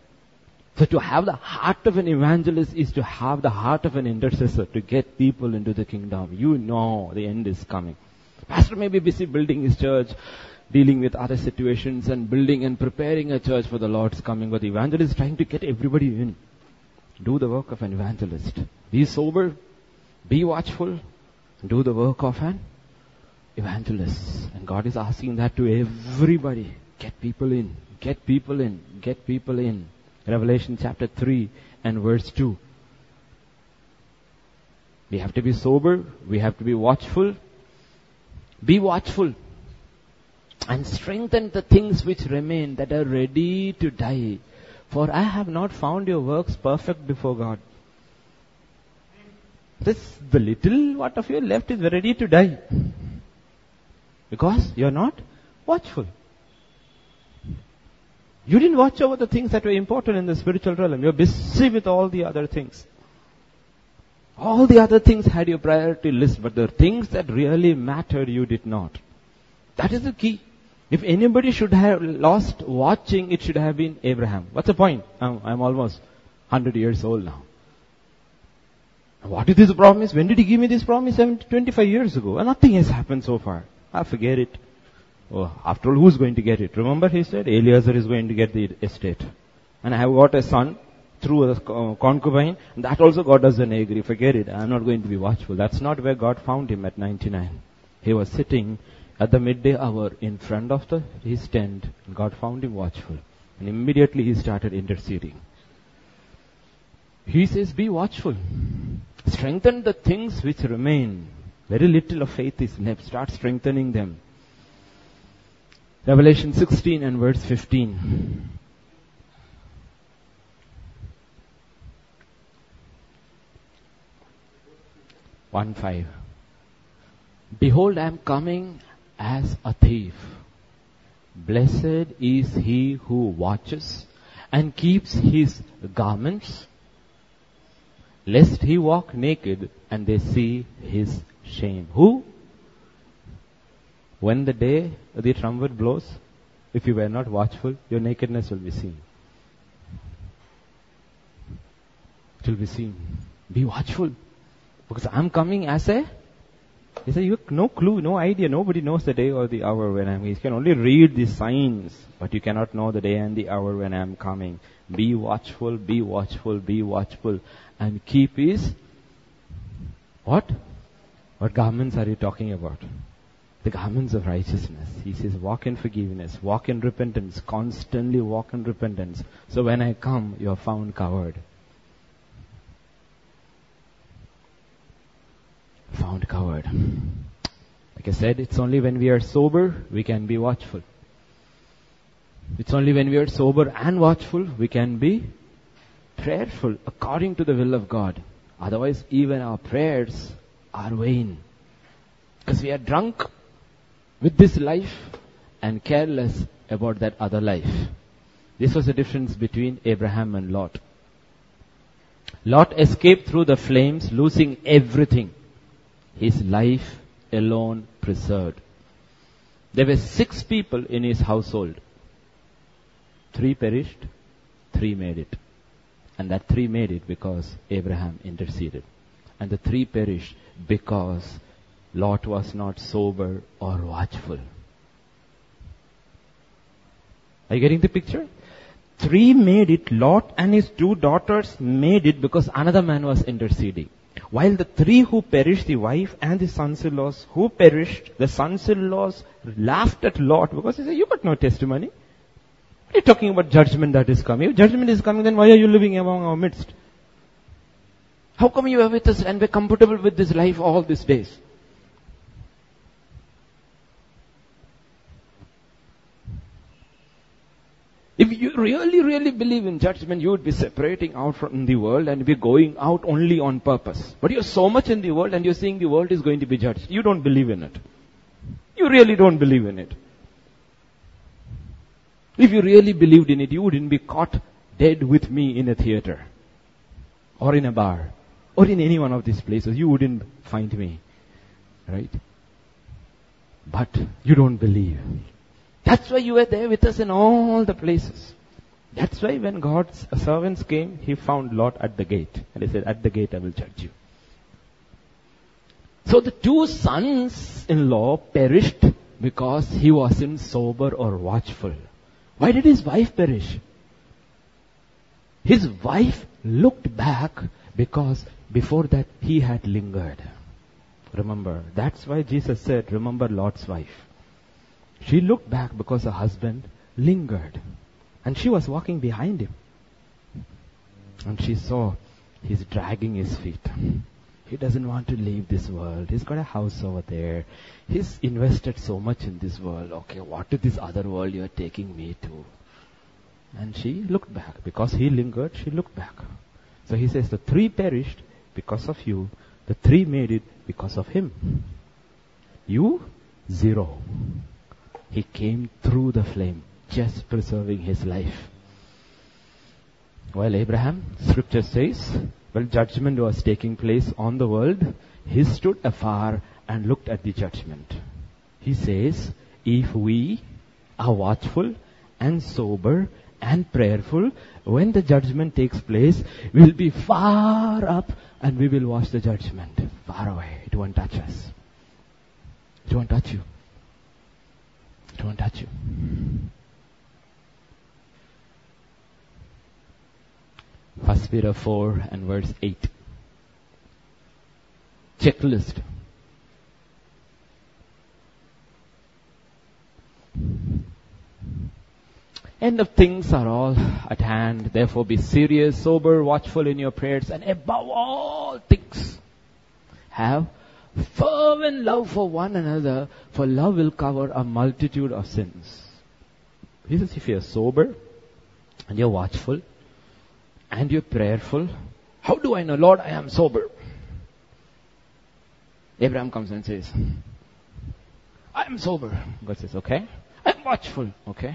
So to have the heart of an evangelist is to have the heart of an intercessor, to get people into the kingdom. You know the end is coming. Pastor may be busy building his church, dealing with other situations and building and preparing a church for the Lord's coming. But the evangelist is trying to get everybody in. Do the work of an evangelist. Be sober, be watchful, do the work of an evangelist. And God is asking that to everybody. Get people in, get people in, get people in. Revelation chapter three and verse two. We have to be sober, we have to be watchful. Be watchful and strengthen the things which remain that are ready to die. For I have not found your works perfect before God. This, the little what of you left is ready to die. Because you are not watchful. You didn't watch over the things that were important in the spiritual realm. You're busy with all the other things. All the other things had your priority list, but the things that really mattered, you did not. That is the key. If anybody should have lost watching, it should have been Abraham. What's the point? I'm, I'm almost one hundred years old now. What is this promise? When did he give me this promise? twenty-five years ago. And nothing has happened so far. I forget it. Oh, after all, who's going to get it? Remember, he said, Eliezer is going to get the estate. And I have got a son through a concubine. And that also God doesn't agree. Forget it. I'm not going to be watchful. That's not where God found him at ninety-nine. He was sitting at the midday hour in front of the, his tent. And God found him watchful. And immediately he started interceding. He says, be watchful. Strengthen the things which remain. Very little of faith is left. Start strengthening them. Revelation sixteen and verse fifteen. one five. Behold, I am coming as a thief. Blessed is he who watches and keeps his garments, lest he walk naked and they see his shame. Who? When the day the trumpet blows, if you were not watchful, your nakedness will be seen. It will be seen. Be watchful. Because I'm coming as a, he said, you have no clue, no idea. Nobody knows the day or the hour when I'm, you can only read the signs, but you cannot know the day and the hour when I'm coming. Be watchful, be watchful, be watchful. And keep his, what? What garments are you talking about? The garments of righteousness. He says, walk in forgiveness, walk in repentance, constantly walk in repentance. So when I come, you are found covered. Found covered. Like I said, it's only when we are sober, we can be watchful. It's only when we are sober and watchful, we can be prayerful according to the will of God. Otherwise, even our prayers are vain. Because we are drunk with this life and careless about that other life. This was the difference between Abraham and Lot. Lot escaped through the flames, losing everything. His life alone preserved. There were six people in his household. Three perished, three made it. And that three made it because Abraham interceded. And the three perished because Lot was not sober or watchful. Are you getting the picture? Three made it. Lot and his two daughters made it because another man was interceding. While the three who perished, the wife and the sons-in-laws who perished, the sons-in-laws laughed at Lot because he said, you got no testimony. What are you talking about judgment that is coming? If judgment is coming, then why are you living among our midst? How come you are with us and we're comfortable with this life all these days? If you really, really believe in judgment, you would be separating out from the world and be going out only on purpose. But you're so much in the world and you're saying the world is going to be judged. You don't believe in it. You really don't believe in it. If you really believed in it, you wouldn't be caught dead with me in a theater or in a bar or in any one of these places. You wouldn't find me. Right? But you don't believe. That's why you were there with us in all the places. That's why when God's servants came, he found Lot at the gate. And he said, at the gate I will judge you. So the two sons-in-law perished because he wasn't sober or watchful. Why did his wife perish? His wife looked back because before that he had lingered. Remember, that's why Jesus said, remember Lot's wife. She looked back because her husband lingered. And she was walking behind him. And she saw he's dragging his feet. He doesn't want to leave this world. He's got a house over there. He's invested so much in this world. Okay, what is this other world you're taking me to? And she looked back. Because he lingered, she looked back. So he says, the three perished because of you. The three made it because of him. You, zero. He came through the flame, just preserving his life. While Abraham, scripture says, well, judgment was taking place on the world, he stood afar and looked at the judgment. He says, if we are watchful and sober and prayerful, when the judgment takes place, we'll be far up and we will watch the judgment. Far away. It won't touch us. It won't touch you. It won't touch you. First Peter four and verse eight. Checklist. End of things are all at hand. Therefore be serious, sober, watchful in your prayers, and above all things, have fervent love for one another, for love will cover a multitude of sins. He says, if you're sober, and you're watchful, and you're prayerful, how do I know, Lord, I am sober? Abraham comes and says, I am sober. God says, okay. I'm watchful. Okay.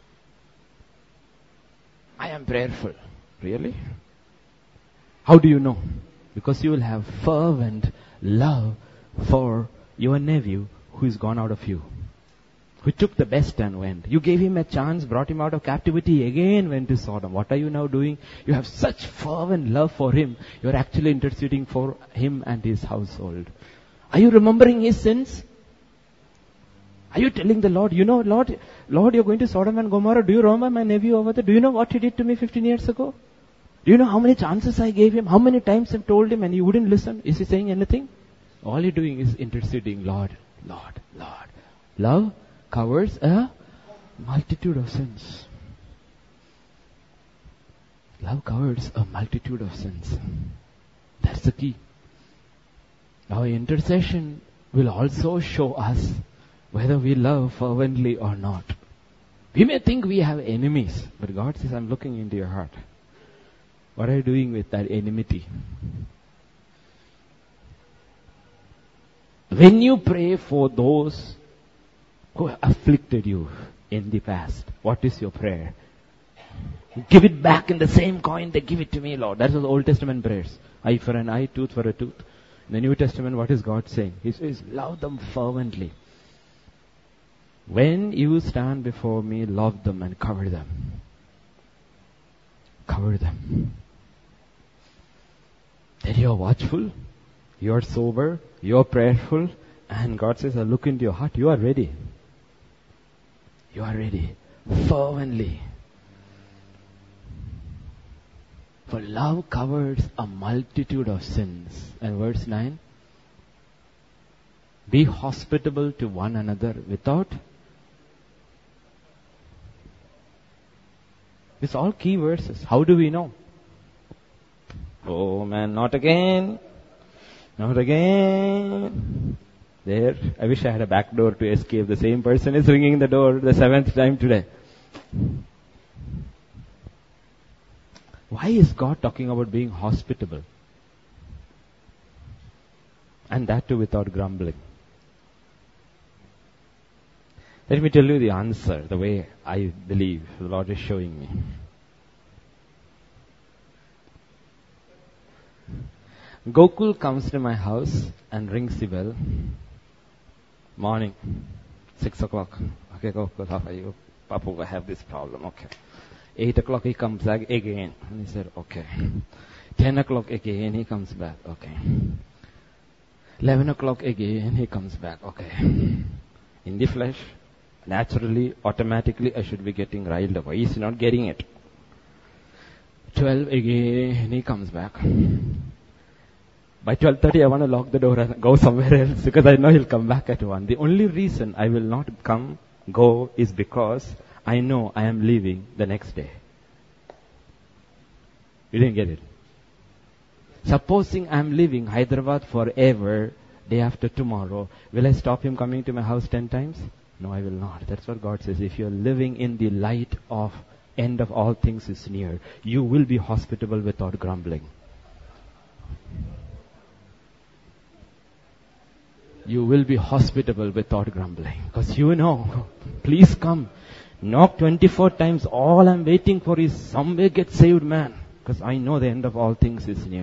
I am prayerful. Really? How do you know? Because you will have fervent love for your nephew who is gone out of you. Who took the best and went. You gave him a chance, brought him out of captivity, again went to Sodom. What are you now doing? You have such fervent love for him. You are actually interceding for him and his household. Are you remembering his sins? Are you telling the Lord, you know, Lord, Lord, you're going to Sodom and Gomorrah. Do you remember my nephew over there? Do you know what he did to me fifteen years ago? Do you know how many chances I gave him? How many times I've told him and he wouldn't listen? Is he saying anything? All you're doing is interceding, Lord, Lord, Lord. Love covers a multitude of sins. Love covers a multitude of sins. That's the key. Our intercession will also show us whether we love fervently or not. We may think we have enemies, but God says, I'm looking into your heart. What are you doing with that enmity? When you pray for those who have afflicted you in the past, what is your prayer? Give it back in the same coin they give it to me, Lord. That's the Old Testament prayers. Eye for an eye, tooth for a tooth. In the New Testament, what is God saying? He says, love them fervently. When you stand before me, love them and cover them. Cover them. Then you are watchful, you are sober, you are prayerful, and God says, I look into your heart, you are ready. You are ready. Fervently. For love covers a multitude of sins. And verse nine, be hospitable to one another without. These are all key verses. How do we know? Oh man, not again. Not again. There. I wish I had a back door to escape. The same person is ringing the door the seventh time today. Why is God talking about being hospitable? And that too without grumbling. Let me tell you the answer, the way I believe the Lord is showing me. Gokul comes to my house and rings the bell. Morning, six o'clock. Okay, Gokul, how are you? Papu, I have this problem. Okay. eight o'clock he comes back again. And he said, okay. ten o'clock again he comes back. Okay. eleven o'clock again he comes back. Okay. In the flesh, naturally, automatically, I should be getting riled up. He's not getting it. twelve again he comes back. By twelve thirty I want to lock the door and go somewhere else because I know he'll come back at one. The only reason I will not come, go is because I know I am leaving the next day. You didn't get it? Supposing I am leaving Hyderabad forever, day after tomorrow, will I stop him coming to my house ten times? No, I will not. That's what God says. If you're living in the light of end of all things is near, you will be hospitable without grumbling. You will be hospitable without grumbling. Because you know, please come. Knock twenty-four times. All I'm waiting for is somewhere get saved, man. Because I know the end of all things is near.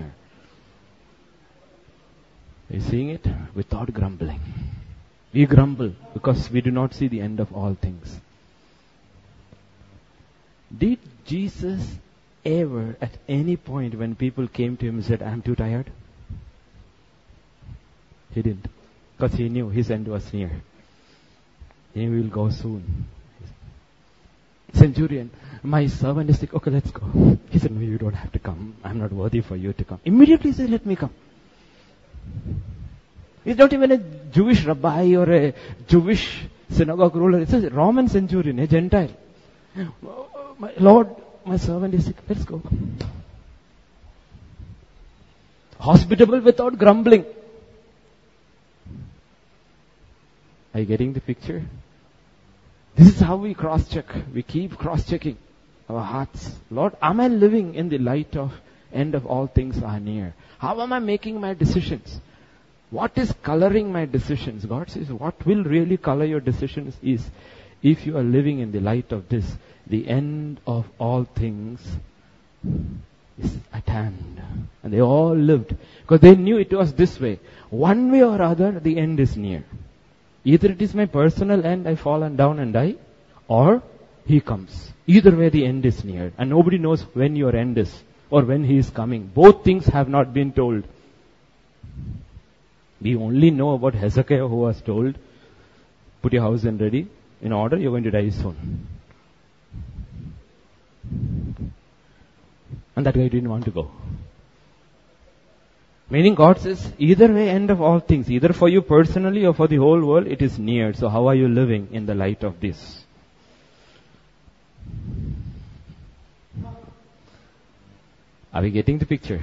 Are you seeing it? Without grumbling. We grumble because we do not see the end of all things. Did Jesus ever at any point when people came to him and said, I'm too tired? He didn't. Because he knew his end was near. He will go soon. Centurion, my servant is sick. Okay, let's go. He said, no, you don't have to come. I'm not worthy for you to come. Immediately he said, let me come. He's not even a Jewish rabbi or a Jewish synagogue ruler. It's a Roman centurion, a Gentile. My Lord, my servant is sick. Let's go. Hospitable without grumbling. Are you getting the picture? This is how we cross-check. We keep cross-checking our hearts. Lord, am I living in the light of end of all things are near? How am I making my decisions? What is coloring my decisions? God says what will really color your decisions is if you are living in the light of this, the end of all things is at hand. And they all lived because they knew it was this way. One way or other, the end is near. Either it is my personal end, I fall and down and die, or he comes. Either way, the end is near. And nobody knows when your end is or when he is coming. Both things have not been told. We only know about Hezekiah who was told, put your house in ready, in order, you're going to die soon. And that guy didn't want to go. Meaning God says, either way, end of all things, either for you personally or for the whole world, it is near. So how are you living in the light of this? Are we getting the picture?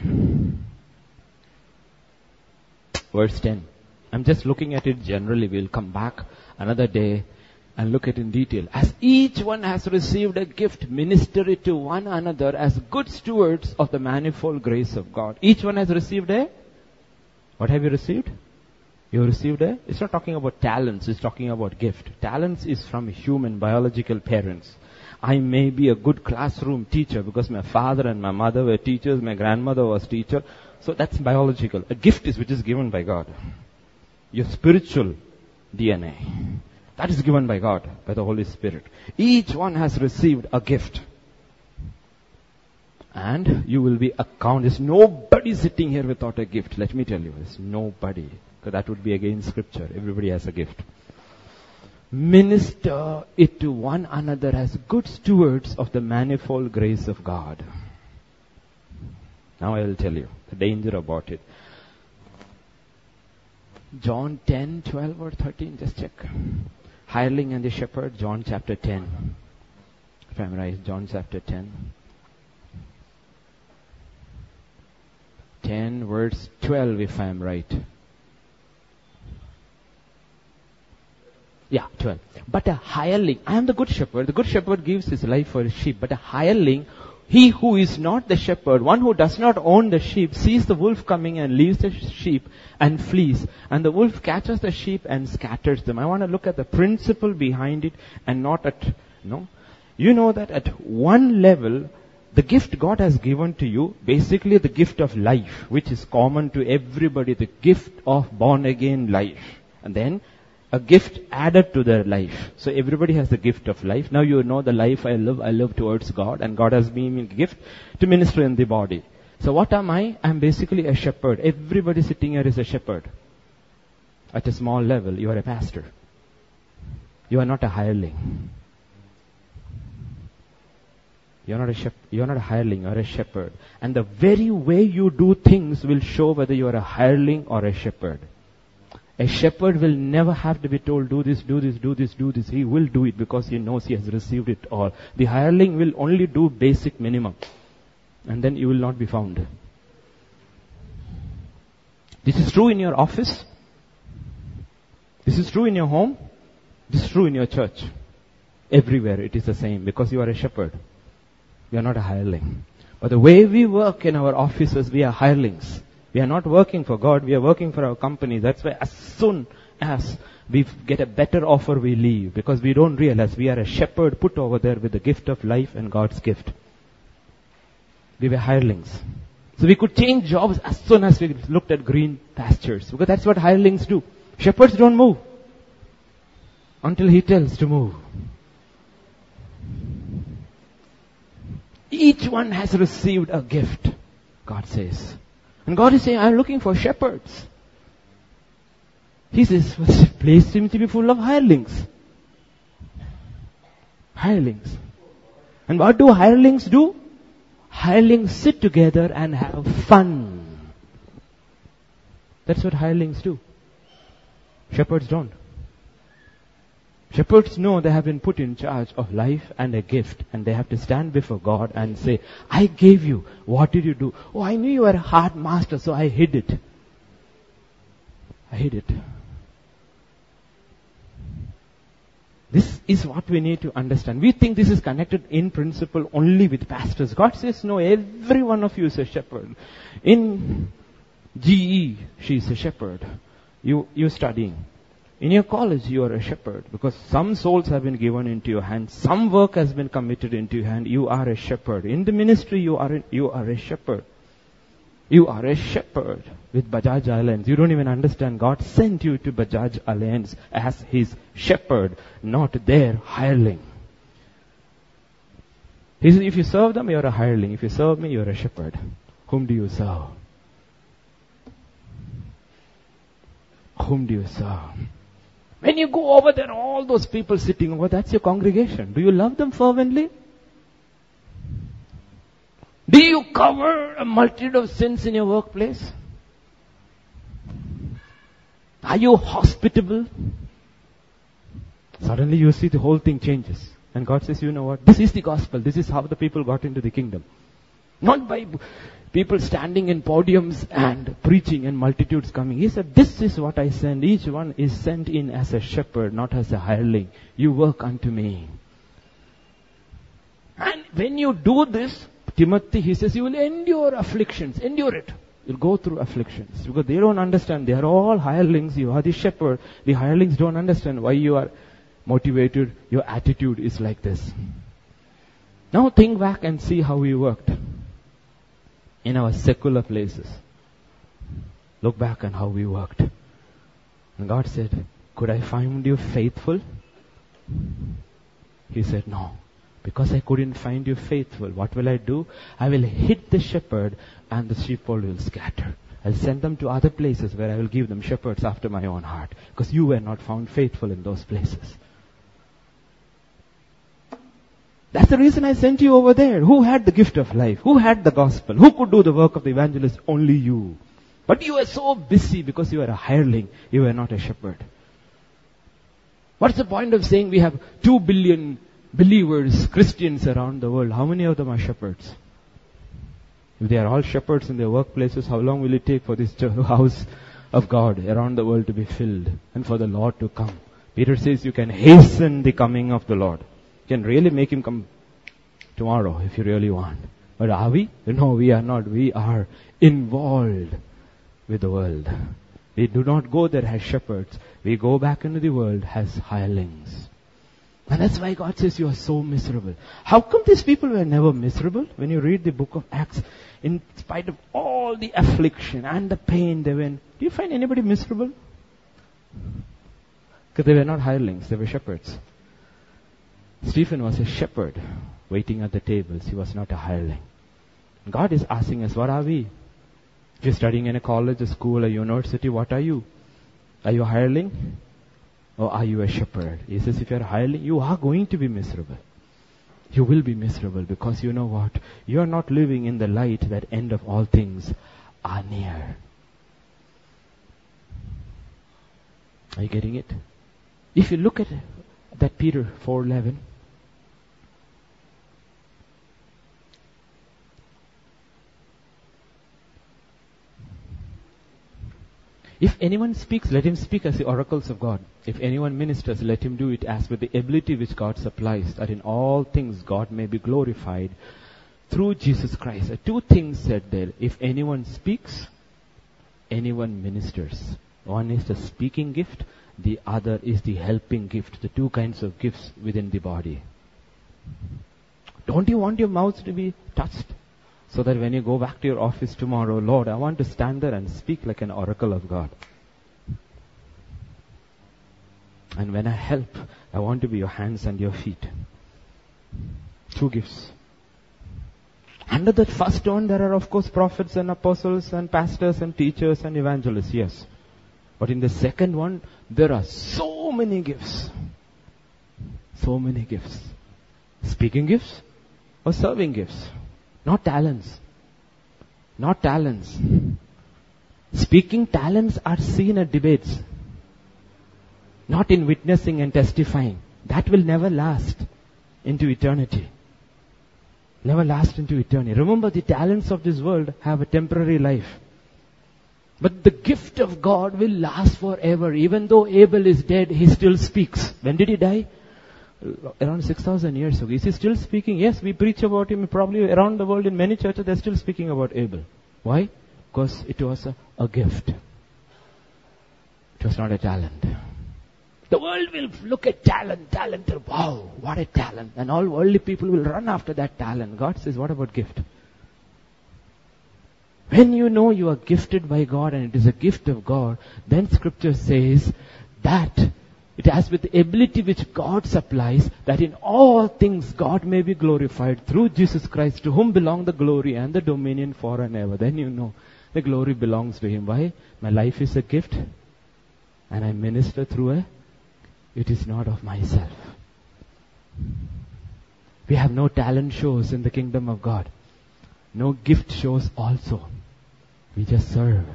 Verse ten. I'm just looking at it generally. We'll come back another day and look at it in detail. As each one has received a gift, minister it to one another as good stewards of the manifold grace of God. Each one has received a, what have you received? You received a, it's not talking about talents, it's talking about gift. Talents is from human, biological parents. I may be a good classroom teacher because my father and my mother were teachers, my grandmother was teacher. So that's biological. A gift is which is given by God. Your spiritual D N A. That is given by God, by the Holy Spirit. Each one has received a gift. And you will be accounted. There's nobody sitting here without a gift. Let me tell you, there's nobody. Because that would be against Scripture. Everybody has a gift. Minister it to one another as good stewards of the manifold grace of God. Now I will tell you the danger about it. John ten, twelve or thirteen, just check. Hireling and the shepherd, John chapter ten. If I'm right, John chapter ten. ten verse twelve if I'm right. Yeah, twelve. But a hireling, I am the good shepherd. The good shepherd gives his life for his sheep. But a hireling, he who is not the shepherd, one who does not own the sheep, sees the wolf coming and leaves the sheep and flees. And the wolf catches the sheep and scatters them. I want to look at the principle behind it and not at, no. You know that at one level, the gift God has given to you, basically the gift of life, which is common to everybody, the gift of born again life. And then, a gift added to their life. So everybody has the gift of life. Now you know the life I live, I live towards God, and God has given me a gift to minister in the body. So what am I? I'm basically a shepherd. Everybody sitting here is a shepherd. At a small level, you are a pastor. You are not a hireling. You're not a shep- you're not a hireling, you're a shepherd. And the very way you do things will show whether you are a hireling or a shepherd. A shepherd will never have to be told, do this, do this, do this, do this. He will do it because he knows he has received it all. The hireling will only do basic minimum. And then you will not be found. This is true in your office. This is true in your home. This is true in your church. Everywhere it is the same because you are a shepherd. You are not a hireling. But the way we work in our offices, we are hirelings. We are not working for God, we are working for our company. That's why as soon as we get a better offer, we leave. Because we don't realize we are a shepherd put over there with the gift of life and God's gift. We were hirelings. So we could change jobs as soon as we looked at green pastures. Because that's what hirelings do. Shepherds don't move until He tells to move. Each one has received a gift, God says. And God is saying, I'm looking for shepherds. He says, place him to be full of hirelings. Hirelings. And what do hirelings do? Hirelings sit together and have fun. That's what hirelings do. Shepherds don't. Shepherds know they have been put in charge of life and a gift, and they have to stand before God and say, I gave you. What did you do? Oh, I knew you were a hard master, so I hid it. I hid it. This is what we need to understand. We think this is connected in principle only with pastors. God says, no, every one of you is a shepherd. In G E, she is a shepherd. You, you're studying. In your college, you are a shepherd because some souls have been given into your hand. Some work has been committed into your hand. You are a shepherd. In the ministry, you are a, you are a shepherd. You are a shepherd with Bajaj Alliance. You don't even understand. God sent you to Bajaj Alliance as His shepherd, not their hireling. He says, if you serve them, you're a hireling. If you serve me, you're a shepherd. Whom do you serve? Whom do you serve? When you go over there, all those people sitting over, that's your congregation. Do you love them fervently? Do you cover a multitude of sins in your workplace? Are you hospitable? Suddenly you see the whole thing changes. And God says, you know what? This is the gospel. This is how the people got into the kingdom. Not by people standing in podiums and preaching and multitudes coming. He said, this is what I send. Each one is sent in as a shepherd, not as a hireling. You work unto me. And when you do this, Timothy, he says, you will endure afflictions. Endure it. You'll go through afflictions. Because they don't understand. They are all hirelings. You are the shepherd. The hirelings don't understand why you are motivated. Your attitude is like this. Now think back and see how we worked in our secular places. Look back on how we worked. And God said, could I find you faithful? He said, no. Because I couldn't find you faithful, what will I do? I will hit the shepherd and the sheepfold will scatter. I'll send them to other places where I will give them shepherds after my own heart. Because you were not found faithful in those places. That's the reason I sent you over there. Who had the gift of life? Who had the gospel? Who could do the work of the evangelist? Only you. But you were so busy because you were a hireling. You were not a shepherd. What's the point of saying we have two billion believers, Christians around the world? How many of them are shepherds? If they are all shepherds in their workplaces, how long will it take for this house of God around the world to be filled and for the Lord to come? Peter says you can hasten the coming of the Lord. You can really make Him come tomorrow if you really want. But are we? No, we are not. We are involved with the world. We do not go there as shepherds. We go back into the world as hirelings. And that's why God says you are so miserable. How come these people were never miserable? When you read the book of Acts, in spite of all the affliction and the pain they went, do you find anybody miserable? Because they were not hirelings, they were shepherds. Stephen was a shepherd waiting at the tables. He was not a hireling. God is asking us, what are we? If you're studying in a college, a school, a university, what are you? Are you a hireling? Or are you a shepherd? He says, if you're a hireling, you are going to be miserable. You will be miserable because you know what? You are not living in the light that end of all things are near. Are you getting it? If you look at that Peter four eleven, if anyone speaks, let him speak as the oracles of God. If anyone ministers, let him do it as with the ability which God supplies, that in all things God may be glorified through Jesus Christ. Uh, two things said there. If anyone speaks, anyone ministers. One is the speaking gift, the other is the helping gift. The two kinds of gifts within the body. Don't you want your mouth to be touched? So that when you go back to your office tomorrow, Lord, I want to stand there and speak like an oracle of God. And when I help, I want to be your hands and your feet. Two gifts. Under that first one, there are of course prophets and apostles and pastors and teachers and evangelists, yes. But in the second one, there are so many gifts. So many gifts. Speaking gifts or serving gifts. Not talents. Not talents. Speaking talents are seen at debates. Not in witnessing and testifying. That will never last into eternity. Never last into eternity. Remember, the talents of this world have a temporary life. But the gift of God will last forever. Even though Abel is dead, he still speaks. When did he die? Around six thousand years ago. Is he still speaking? Yes, we preach about him. Probably around the world in many churches they're still speaking about Abel. Why? Because it was a, a gift. It was not a talent. The world will look at talent, talent, wow, what a talent. And all worldly people will run after that talent. God says, what about gift? When you know you are gifted by God and it is a gift of God, then Scripture says that it has with the ability which God supplies, that in all things God may be glorified through Jesus Christ, to whom belong the glory and the dominion for and ever. Then you know the glory belongs to Him. Why? My life is a gift and I minister through a, it is not of myself. We have no talent shows in the kingdom of God. No gift shows also. We just serve.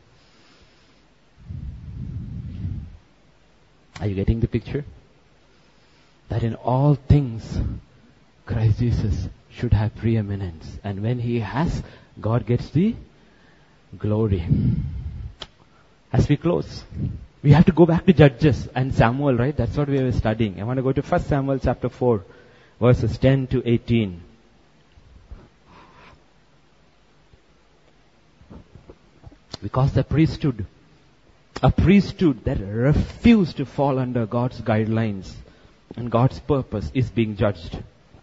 Are you getting the picture? That in all things, Christ Jesus should have preeminence. And when He has, God gets the glory. As we close, we have to go back to Judges and Samuel, right? That's what we were studying. I want to go to First Samuel chapter four, verses ten to eighteen. Because the priesthood, a priesthood that refused to fall under God's guidelines and God's purpose, is being judged.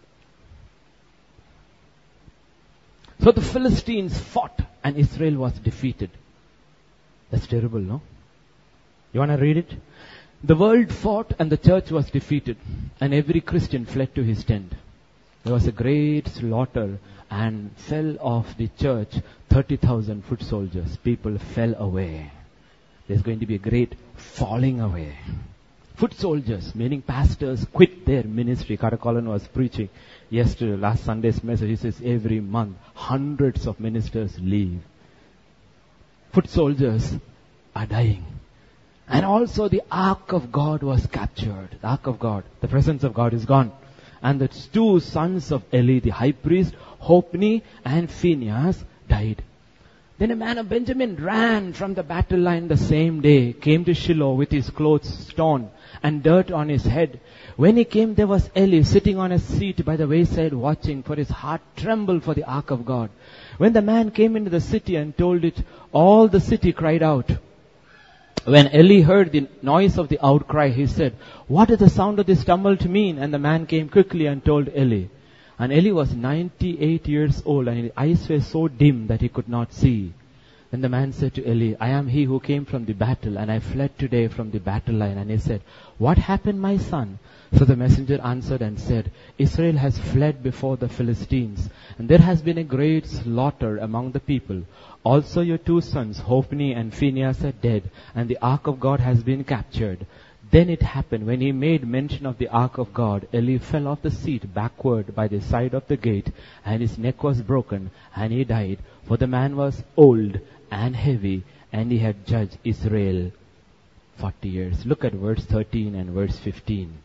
So the Philistines fought and Israel was defeated. That's terrible, no? You want to read it? The world fought and the church was defeated, and every Christian fled to his tent. There was a great slaughter, and fell off the church thirty thousand foot soldiers. People fell away. There's going to be a great falling away. Foot soldiers, meaning pastors, quit their ministry. Karakolan was preaching yesterday, last Sunday's message. He says every month hundreds of ministers leave. Foot soldiers are dying. And also the ark of God was captured. The ark of God, the presence of God is gone. And the two sons of Eli, the high priest, Hophni and Phinehas, died. Then a man of Benjamin ran from the battle line the same day, came to Shiloh with his clothes torn and dirt on his head. When he came, there was Eli sitting on a seat by the wayside watching, for his heart trembled for the ark of God. When the man came into the city and told it, all the city cried out. When Eli heard the noise of the outcry, he said, what does the sound of this tumult mean? And the man came quickly and told Eli. And Eli was ninety-eight years old, and his eyes were so dim that he could not see. Then the man said to Eli, I am he who came from the battle, and I fled today from the battle line. And he said, what happened, my son? So the messenger answered and said, Israel has fled before the Philistines, and there has been a great slaughter among the people. Also your two sons, Hophni and Phinehas, are dead, and the ark of God has been captured. Then it happened, when he made mention of the ark of God, Eli fell off the seat backward by the side of the gate, and his neck was broken, and he died. For the man was old and heavy, and he had judged Israel forty years. Look at verse thirteen and verse fifteen.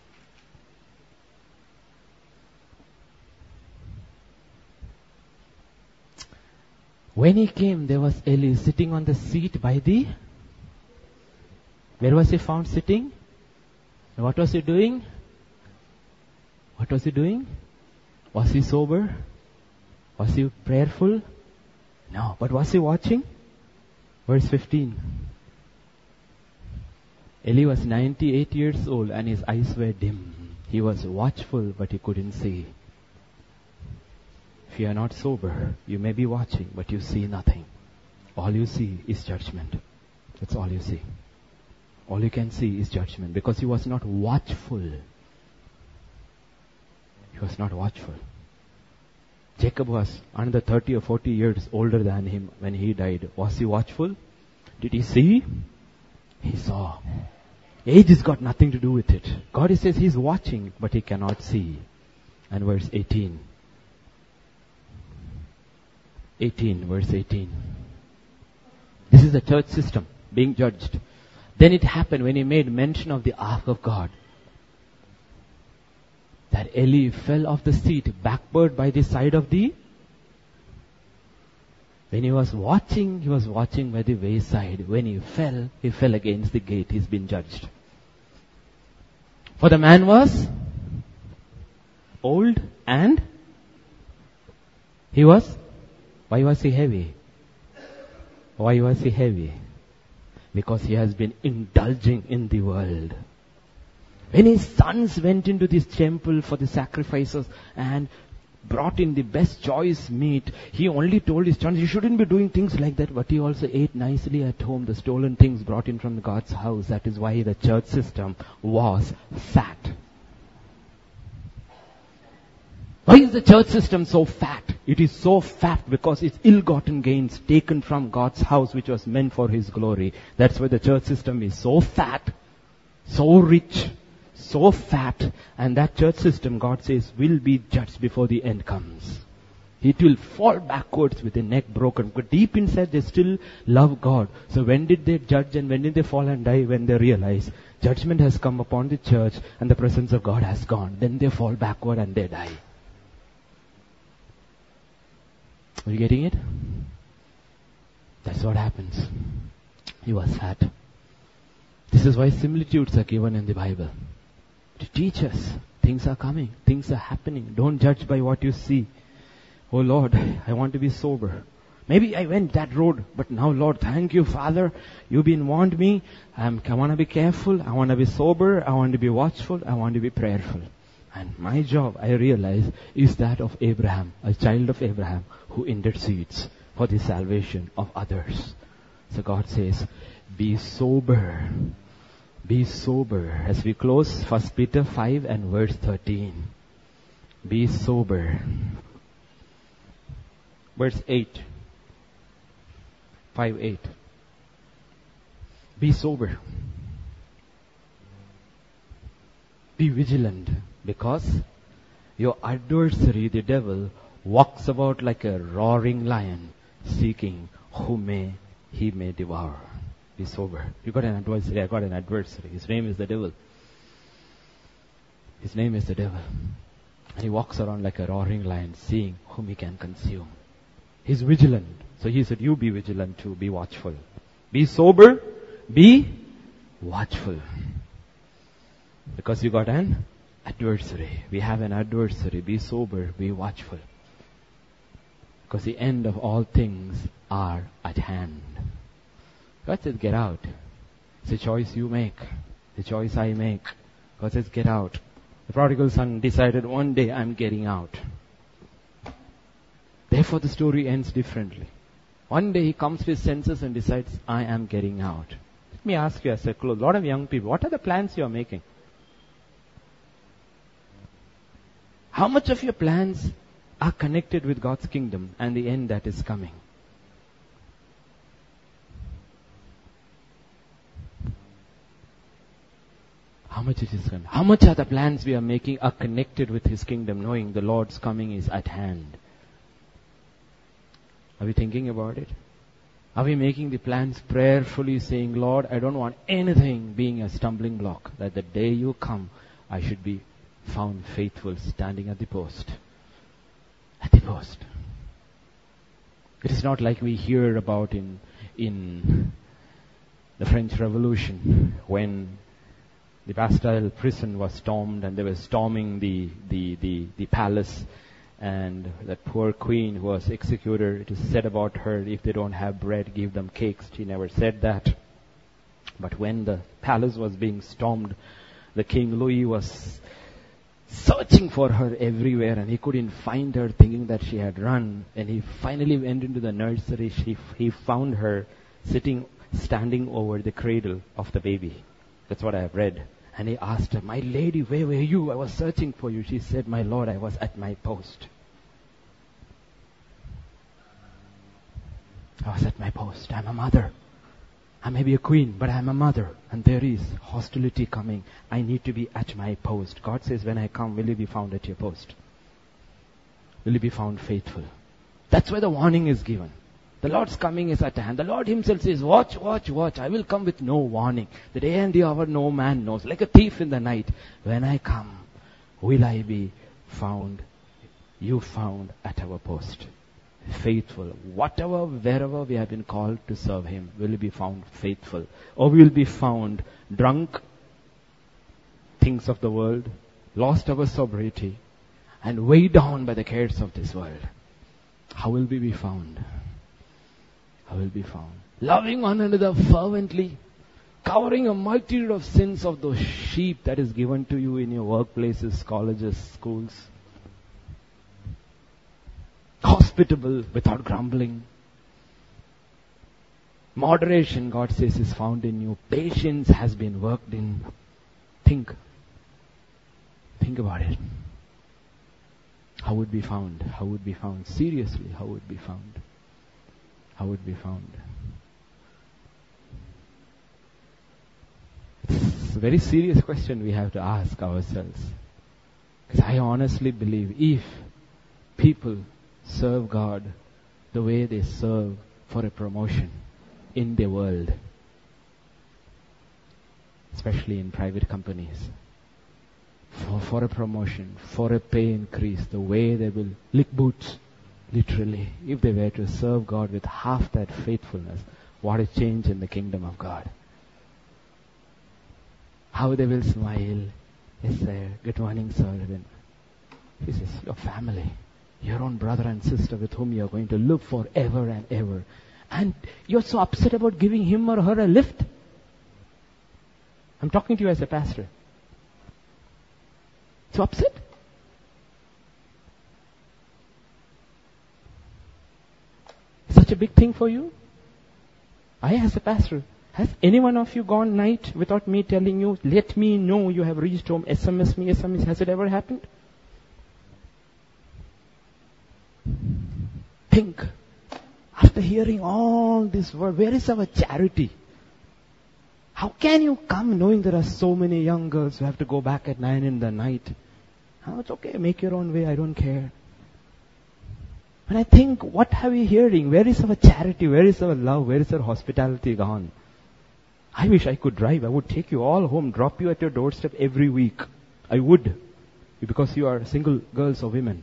When he came, there was Eli sitting on the seat by the... Where was he found sitting? And what was he doing? What was he doing? Was he sober? Was he prayerful? No. But was he watching? Verse fifteen. Eli was ninety-eight years old and his eyes were dim. He was watchful, but he couldn't see. If you are not sober, you may be watching, but you see nothing. All you see is judgment. That's all you see. All you can see is judgment, because he was not watchful. He was not watchful. Jacob was another thirty or forty years older than him when he died. Was he watchful? Did he see? He saw. Age has got nothing to do with it. God says he's watching, but he cannot see. And verse eighteen. eighteen, verse eighteen. This is the church system being judged. Then it happened when he made mention of the ark of God, that Eli fell off the seat backward by the side of the... When he was watching, he was watching by the wayside. When he fell, he fell against the gate. He's been judged. For the man was old and he was... Why was he heavy? Why was he heavy? Because he has been indulging in the world. When his sons went into this temple for the sacrifices and brought in the best choice meat, he only told his sons, you shouldn't be doing things like that, but he also ate nicely at home, the stolen things brought in from God's house. That is why the church system was fat. Why is the church system so fat? It is so fat because it's ill-gotten gains taken from God's house, which was meant for His glory. That's why the church system is so fat, so rich, so fat. And that church system, God says, will be judged before the end comes. It will fall backwards with the neck broken. But deep inside, they still love God. So when did they judge and when did they fall and die? When they realize judgment has come upon the church and the presence of God has gone. Then they fall backward and they die. Are you getting it? That's what happens. He was fat. This is why similitudes are given in the Bible. To teach us, things are coming, things are happening. Don't judge by what you see. Oh Lord, I want to be sober. Maybe I went that road, but now Lord, thank you, Father. You've been warned me. I'm, I want to be careful. I want to be sober. I want to be watchful. I want to be prayerful. And my job, I realize, is that of Abraham, a child of Abraham, who intercedes for the salvation of others. So God says, be sober. Be sober. As we close, First Peter five and verse thirteen. Be sober. Verse eight. five eight. Be sober. Be vigilant, because your adversary, the devil, walks about like a roaring lion, seeking whom may he may devour. Be sober. You got an adversary. I got an adversary. His name is the devil. His name is the devil. And he walks around like a roaring lion, seeing whom he can consume. He's vigilant. So he said, you be vigilant too. Be watchful. Be sober. Be watchful. Because you got an adversary. We have an adversary. Be sober. Be watchful. Because the end of all things are at hand. God says, get out. It's a choice you make. The choice I make. God says, get out. The prodigal son decided, one day I'm getting out. Therefore the story ends differently. One day he comes to his senses and decides, I am getting out. Let me ask you as a close, a lot of young people, what are the plans you are making? How much of your plans are connected with God's kingdom and the end that is coming? How much it is How much are the plans we are making are connected with His kingdom, knowing the Lord's coming is at hand? Are we thinking about it? Are we making the plans prayerfully, saying, Lord, I don't want anything being a stumbling block, that the day you come, I should be found faithful, standing at the post. At the post. It is not like we hear about in, in the French Revolution, when the Bastille prison was stormed and they were storming the, the, the, the palace, and that poor queen who was executed, it is said about her, if they don't have bread, give them cakes. She never said that. But when the palace was being stormed, the King Louis was searching for her everywhere and he couldn't find her, thinking that she had run. And he finally went into the nursery. She, he found her sitting, standing over the cradle of the baby. That's what I have read. And he asked her, my lady, where were you? I was searching for you. She said, my Lord, I was at my post. I was at my post. I'm a mother. I may be a queen, but I'm a mother. And there is hostility coming. I need to be at my post. God says, when I come, will you be found at your post? Will you be found faithful? That's where the warning is given. The Lord's coming is at hand. The Lord Himself says, watch, watch, watch. I will come with no warning. The day and the hour no man knows. Like a thief in the night. When I come, will I be found, you found at our post? Faithful. Whatever, wherever we have been called to serve Him, will you be found faithful? Or will be found drunk, things of the world, lost our sobriety, and weighed down by the cares of this world? How will we be found? How will be found? Loving one another fervently, covering a multitude of sins of those sheep that is given to you in your workplaces, colleges, schools. Hospitable without grumbling. Moderation, God says, is found in you. Patience has been worked in. Think. Think about it. How would be found? How would be found? Seriously, how would be found? How would be found? It's a very serious question we have to ask ourselves. Because I honestly believe if people serve God the way they serve for a promotion in their world, especially in private companies, for, for a promotion, for a pay increase, the way they will lick boots, literally, if they were to serve God with half that faithfulness, what a change in the kingdom of God. How they will smile. Yes, sir. Good morning, sir. Then he says, your family, your own brother and sister with whom you are going to live forever and ever. And you're so upset about giving him or her a lift. I'm talking to you as a pastor. So upset? Such a big thing for you? I, as a pastor, has any one of you gone night without me telling you, let me know you have reached home, S M S me, S M S, has it ever happened? Think, after hearing all this word, where is our charity? How can you come knowing there are so many young girls who have to go back at nine in the night? Oh, it's okay, make your own way, I don't care. When I think, what are we hearing? Where is our charity? Where is our love? Where is our hospitality gone? I wish I could drive. I would take you all home, drop you at your doorstep every week. I would. Because you are single girls or women.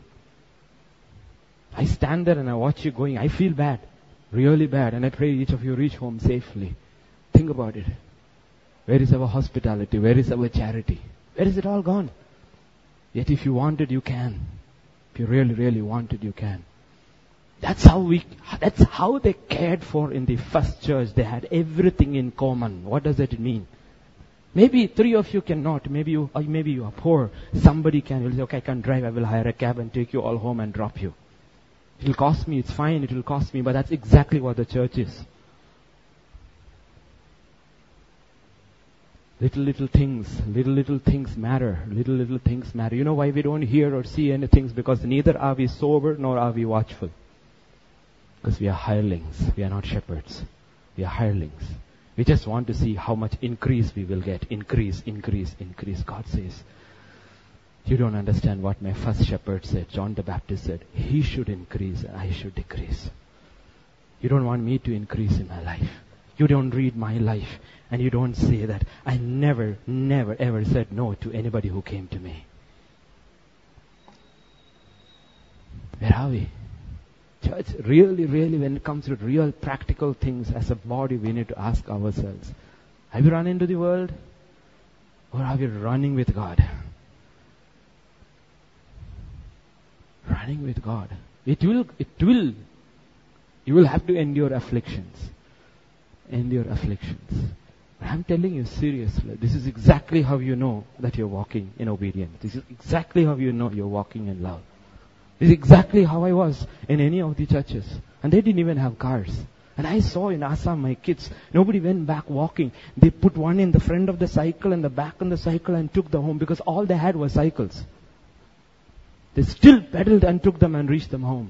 I stand there and I watch you going. I feel bad. Really bad. And I pray each of you reach home safely. Think about it. Where is our hospitality? Where is our charity? Where is it all gone? Yet if you want it, you can. If you really, really want it, you can. That's how we, that's how they cared for in the first church. They had everything in common. What does that mean? Maybe three of you cannot. Maybe you, or maybe you are poor. Somebody can. You'll say, okay, I can't drive. I will hire a cab and take you all home and drop you. It will cost me, it's fine, it will cost me, but that's exactly what the church is. Little, little things, little, little things matter. Little, little things matter. You know why we don't hear or see anything? Because neither are we sober nor are we watchful. Because we are hirelings. We are not shepherds. We are hirelings. We just want to see how much increase we will get. Increase, increase, increase. God says, you don't understand what my first shepherd said. John the Baptist said, he should increase and I should decrease. You don't want me to increase in my life. You don't read my life. And you don't say that I never, never, ever said no to anybody who came to me. Where are we? Church, really, really, when it comes to real practical things as a body, we need to ask ourselves, have we run into the world? Or are we running with God? Running with God. It will, it will, you will have to endure afflictions. Endure afflictions. But I'm telling you seriously, this is exactly how you know that you're walking in obedience. This is exactly how you know you're walking in love. This is exactly how I was in any of the churches. And they didn't even have cars. And I saw in Assam my kids, nobody went back walking. They put one in the front of the cycle and the back on the cycle and took them home because all they had was cycles. They still pedaled and took them and reached them home.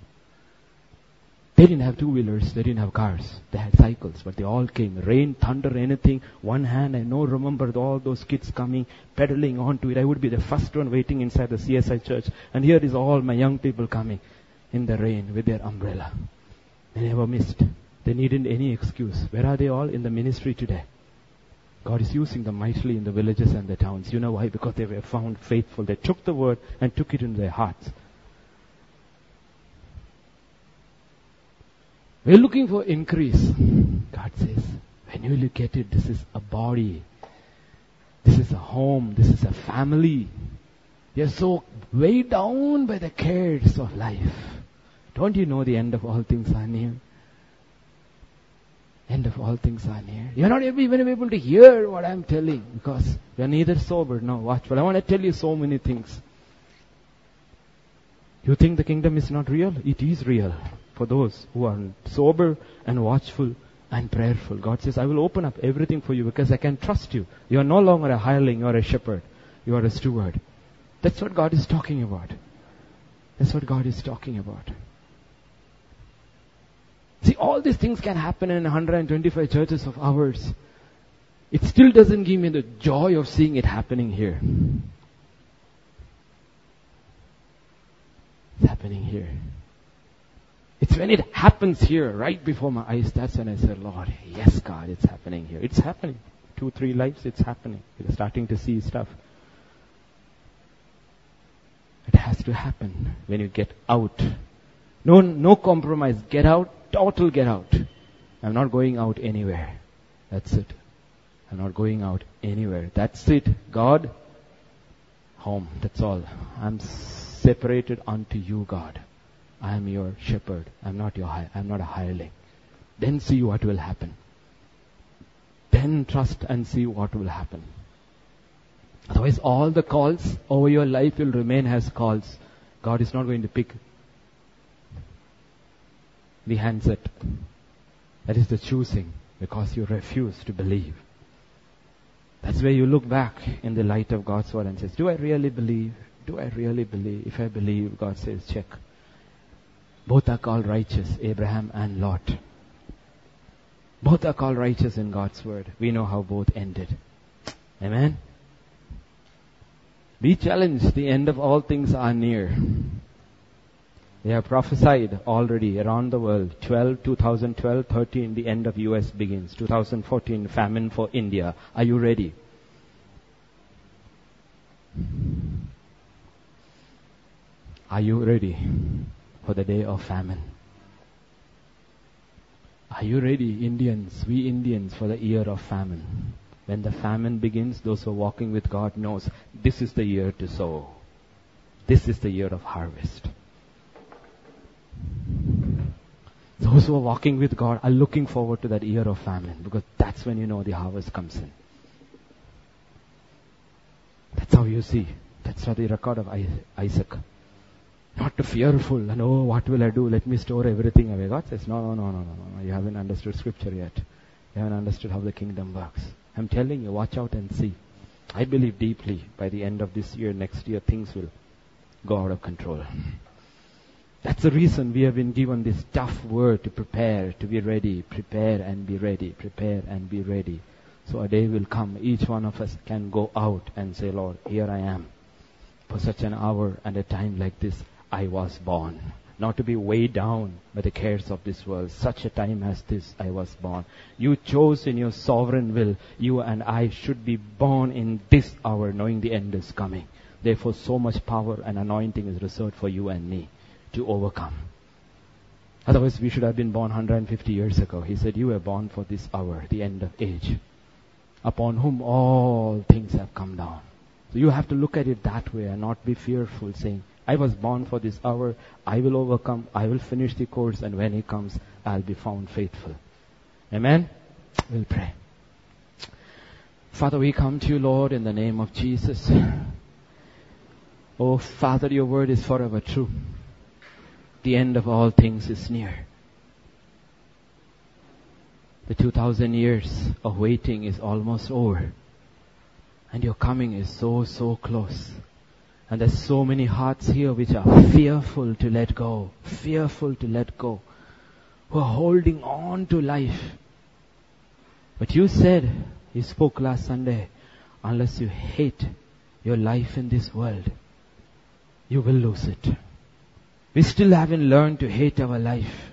They didn't have two-wheelers, they didn't have cars. They had cycles, but they all came. Rain, thunder, anything. One hand, I know, remember all those kids coming, pedaling onto it. I would be the first one waiting inside the C S I church. And here is all my young people coming in the rain with their umbrella. They never missed. They needn't any excuse. Where are they all? In the ministry today. God is using them mightily in the villages and the towns. You know why? Because they were found faithful. They took the word and took it in their hearts. We're looking for increase. God says, when you look at it, this is a body. This is a home. This is a family. You're so weighed down by the cares of life. Don't you know the end of all things are near? End of all things are near. You're not even able to hear what I'm telling because you're neither sober nor watchful. I want to tell you so many things. You think the kingdom is not real? It is real. For those who are sober and watchful and prayerful. God says, I will open up everything for you because I can trust you. You are no longer a hireling, you are a shepherd. You are a steward. That's what God is talking about. That's what God is talking about. See, all these things can happen in one hundred twenty-five churches of ours. It still doesn't give me the joy of seeing it happening here. It's happening here. It's when it happens here, right before my eyes, that's when I said, Lord, yes, God, it's happening here. It's happening. Two, three lives, it's happening. We're starting to see stuff. It has to happen when you get out. No, no compromise. Get out, total get out. I'm not going out anywhere. That's it. I'm not going out anywhere. That's it. God, home. That's all. I'm separated unto you, God. I am your shepherd. I'm not your hi- I'm not a hireling. Then see what will happen. Then trust and see what will happen. Otherwise, all the calls over your life will remain as calls. God is not going to pick the handset. That is the choosing, because you refuse to believe. That's where you look back in the light of God's word and says, do I really believe? Do I really believe? If I believe, God says, check. Both are called righteous, Abraham and Lot. Both are called righteous in God's word. We know how both ended. Amen? Be challenged. The end of all things are near. They have prophesied already around the world. twelve, two thousand twelve, thirteen, the end of U S begins. two thousand fourteen, famine for India. Are you ready? Are you ready for the day of famine? Are you ready, Indians, we Indians, for the year of famine? When the famine begins, those who are walking with God knows this is the year to sow. This is the year of harvest. Those who are walking with God are looking forward to that year of famine, because that's when you know the harvest comes in. That's how you see. That's how the record of Isaac. Not to fearful and oh, what will I do? Let me store everything away. God says, no, no, no, no, no, no. You haven't understood scripture yet. You haven't understood how the kingdom works. I'm telling you, watch out and see. I believe deeply by the end of this year, next year, things will go out of control. That's the reason we have been given this tough word to prepare, to be ready, prepare and be ready, prepare and be ready. So a day will come, each one of us can go out and say, Lord, here I am. For such an hour and a time like this, I was born. Not to be weighed down by the cares of this world. Such a time as this, I was born. You chose in your sovereign will, you and I should be born in this hour, knowing the end is coming. Therefore, so much power and anointing is reserved for you and me to overcome. Otherwise, we should have been born one hundred fifty years ago. He said, you were born for this hour, the end of age, upon whom all things have come down. So you have to look at it that way and not be fearful, saying, I was born for this hour, I will overcome, I will finish the course, and when He comes, I'll be found faithful. Amen? We'll pray. Father, we come to you, Lord, in the name of Jesus. Oh, Father, your word is forever true. The end of all things is near. The two thousand years of waiting is almost over. And your coming is so, so close. And there's so many hearts here which are fearful to let go. Fearful to let go. Who are holding on to life. But you said, you spoke last Sunday, unless you hate your life in this world, you will lose it. We still haven't learned to hate our life.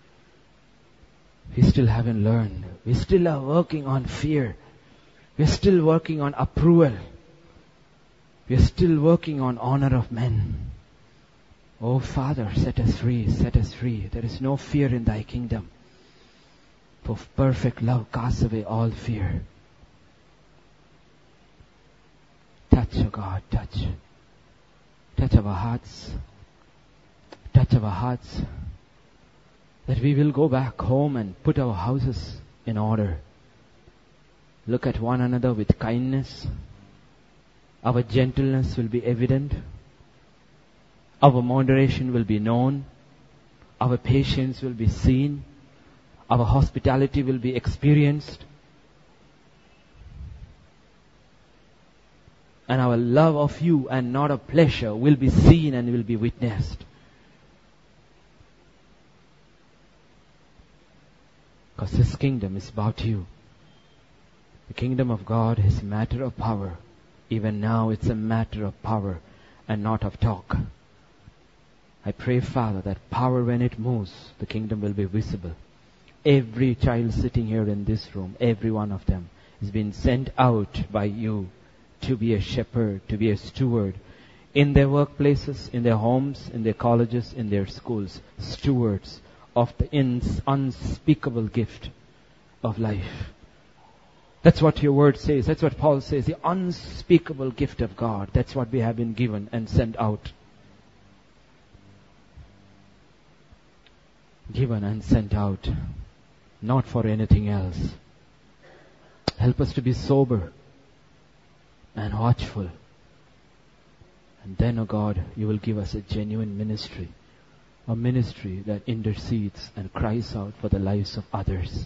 We still haven't learned. We still are working on fear. We're still working on approval. We're still working on honor of men. Oh Father, set us free, set us free. There is no fear in thy kingdom. For perfect love casts away all fear. Touch, oh God, touch. Touch our hearts. Touch our hearts. That we will go back home and put our houses in order. Look at one another with kindness. Our gentleness will be evident. Our moderation will be known. Our patience will be seen. Our hospitality will be experienced. And our love of you and not of pleasure will be seen and will be witnessed. Because this kingdom is about you. The kingdom of God is a matter of power. Even now it's a matter of power and not of talk. I pray, Father, that power when it moves, the kingdom will be visible. Every child sitting here in this room, every one of them, has been sent out by you to be a shepherd, to be a steward. In their workplaces, in their homes, in their colleges, in their schools. Stewards of the ins- unspeakable gift of life. That's what your word says. That's what Paul says. The unspeakable gift of God. That's what we have been given and sent out. Given and sent out. Not for anything else. Help us to be sober and watchful. And then, oh God, you will give us a genuine ministry. A ministry that intercedes and cries out for the lives of others.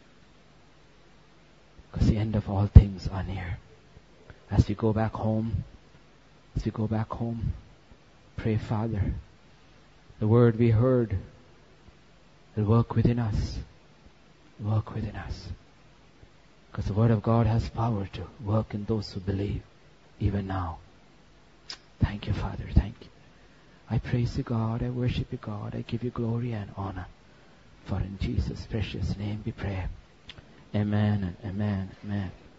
Because the end of all things are near. As we go back home, as we go back home, pray, Father, the word we heard will work within us. Work within us. Because the word of God has power to work in those who believe, even now. Thank you, Father. Thank you. I praise you, God. I worship you, God. I give you glory and honor. For in Jesus' precious name we pray. Amen and amen, amen.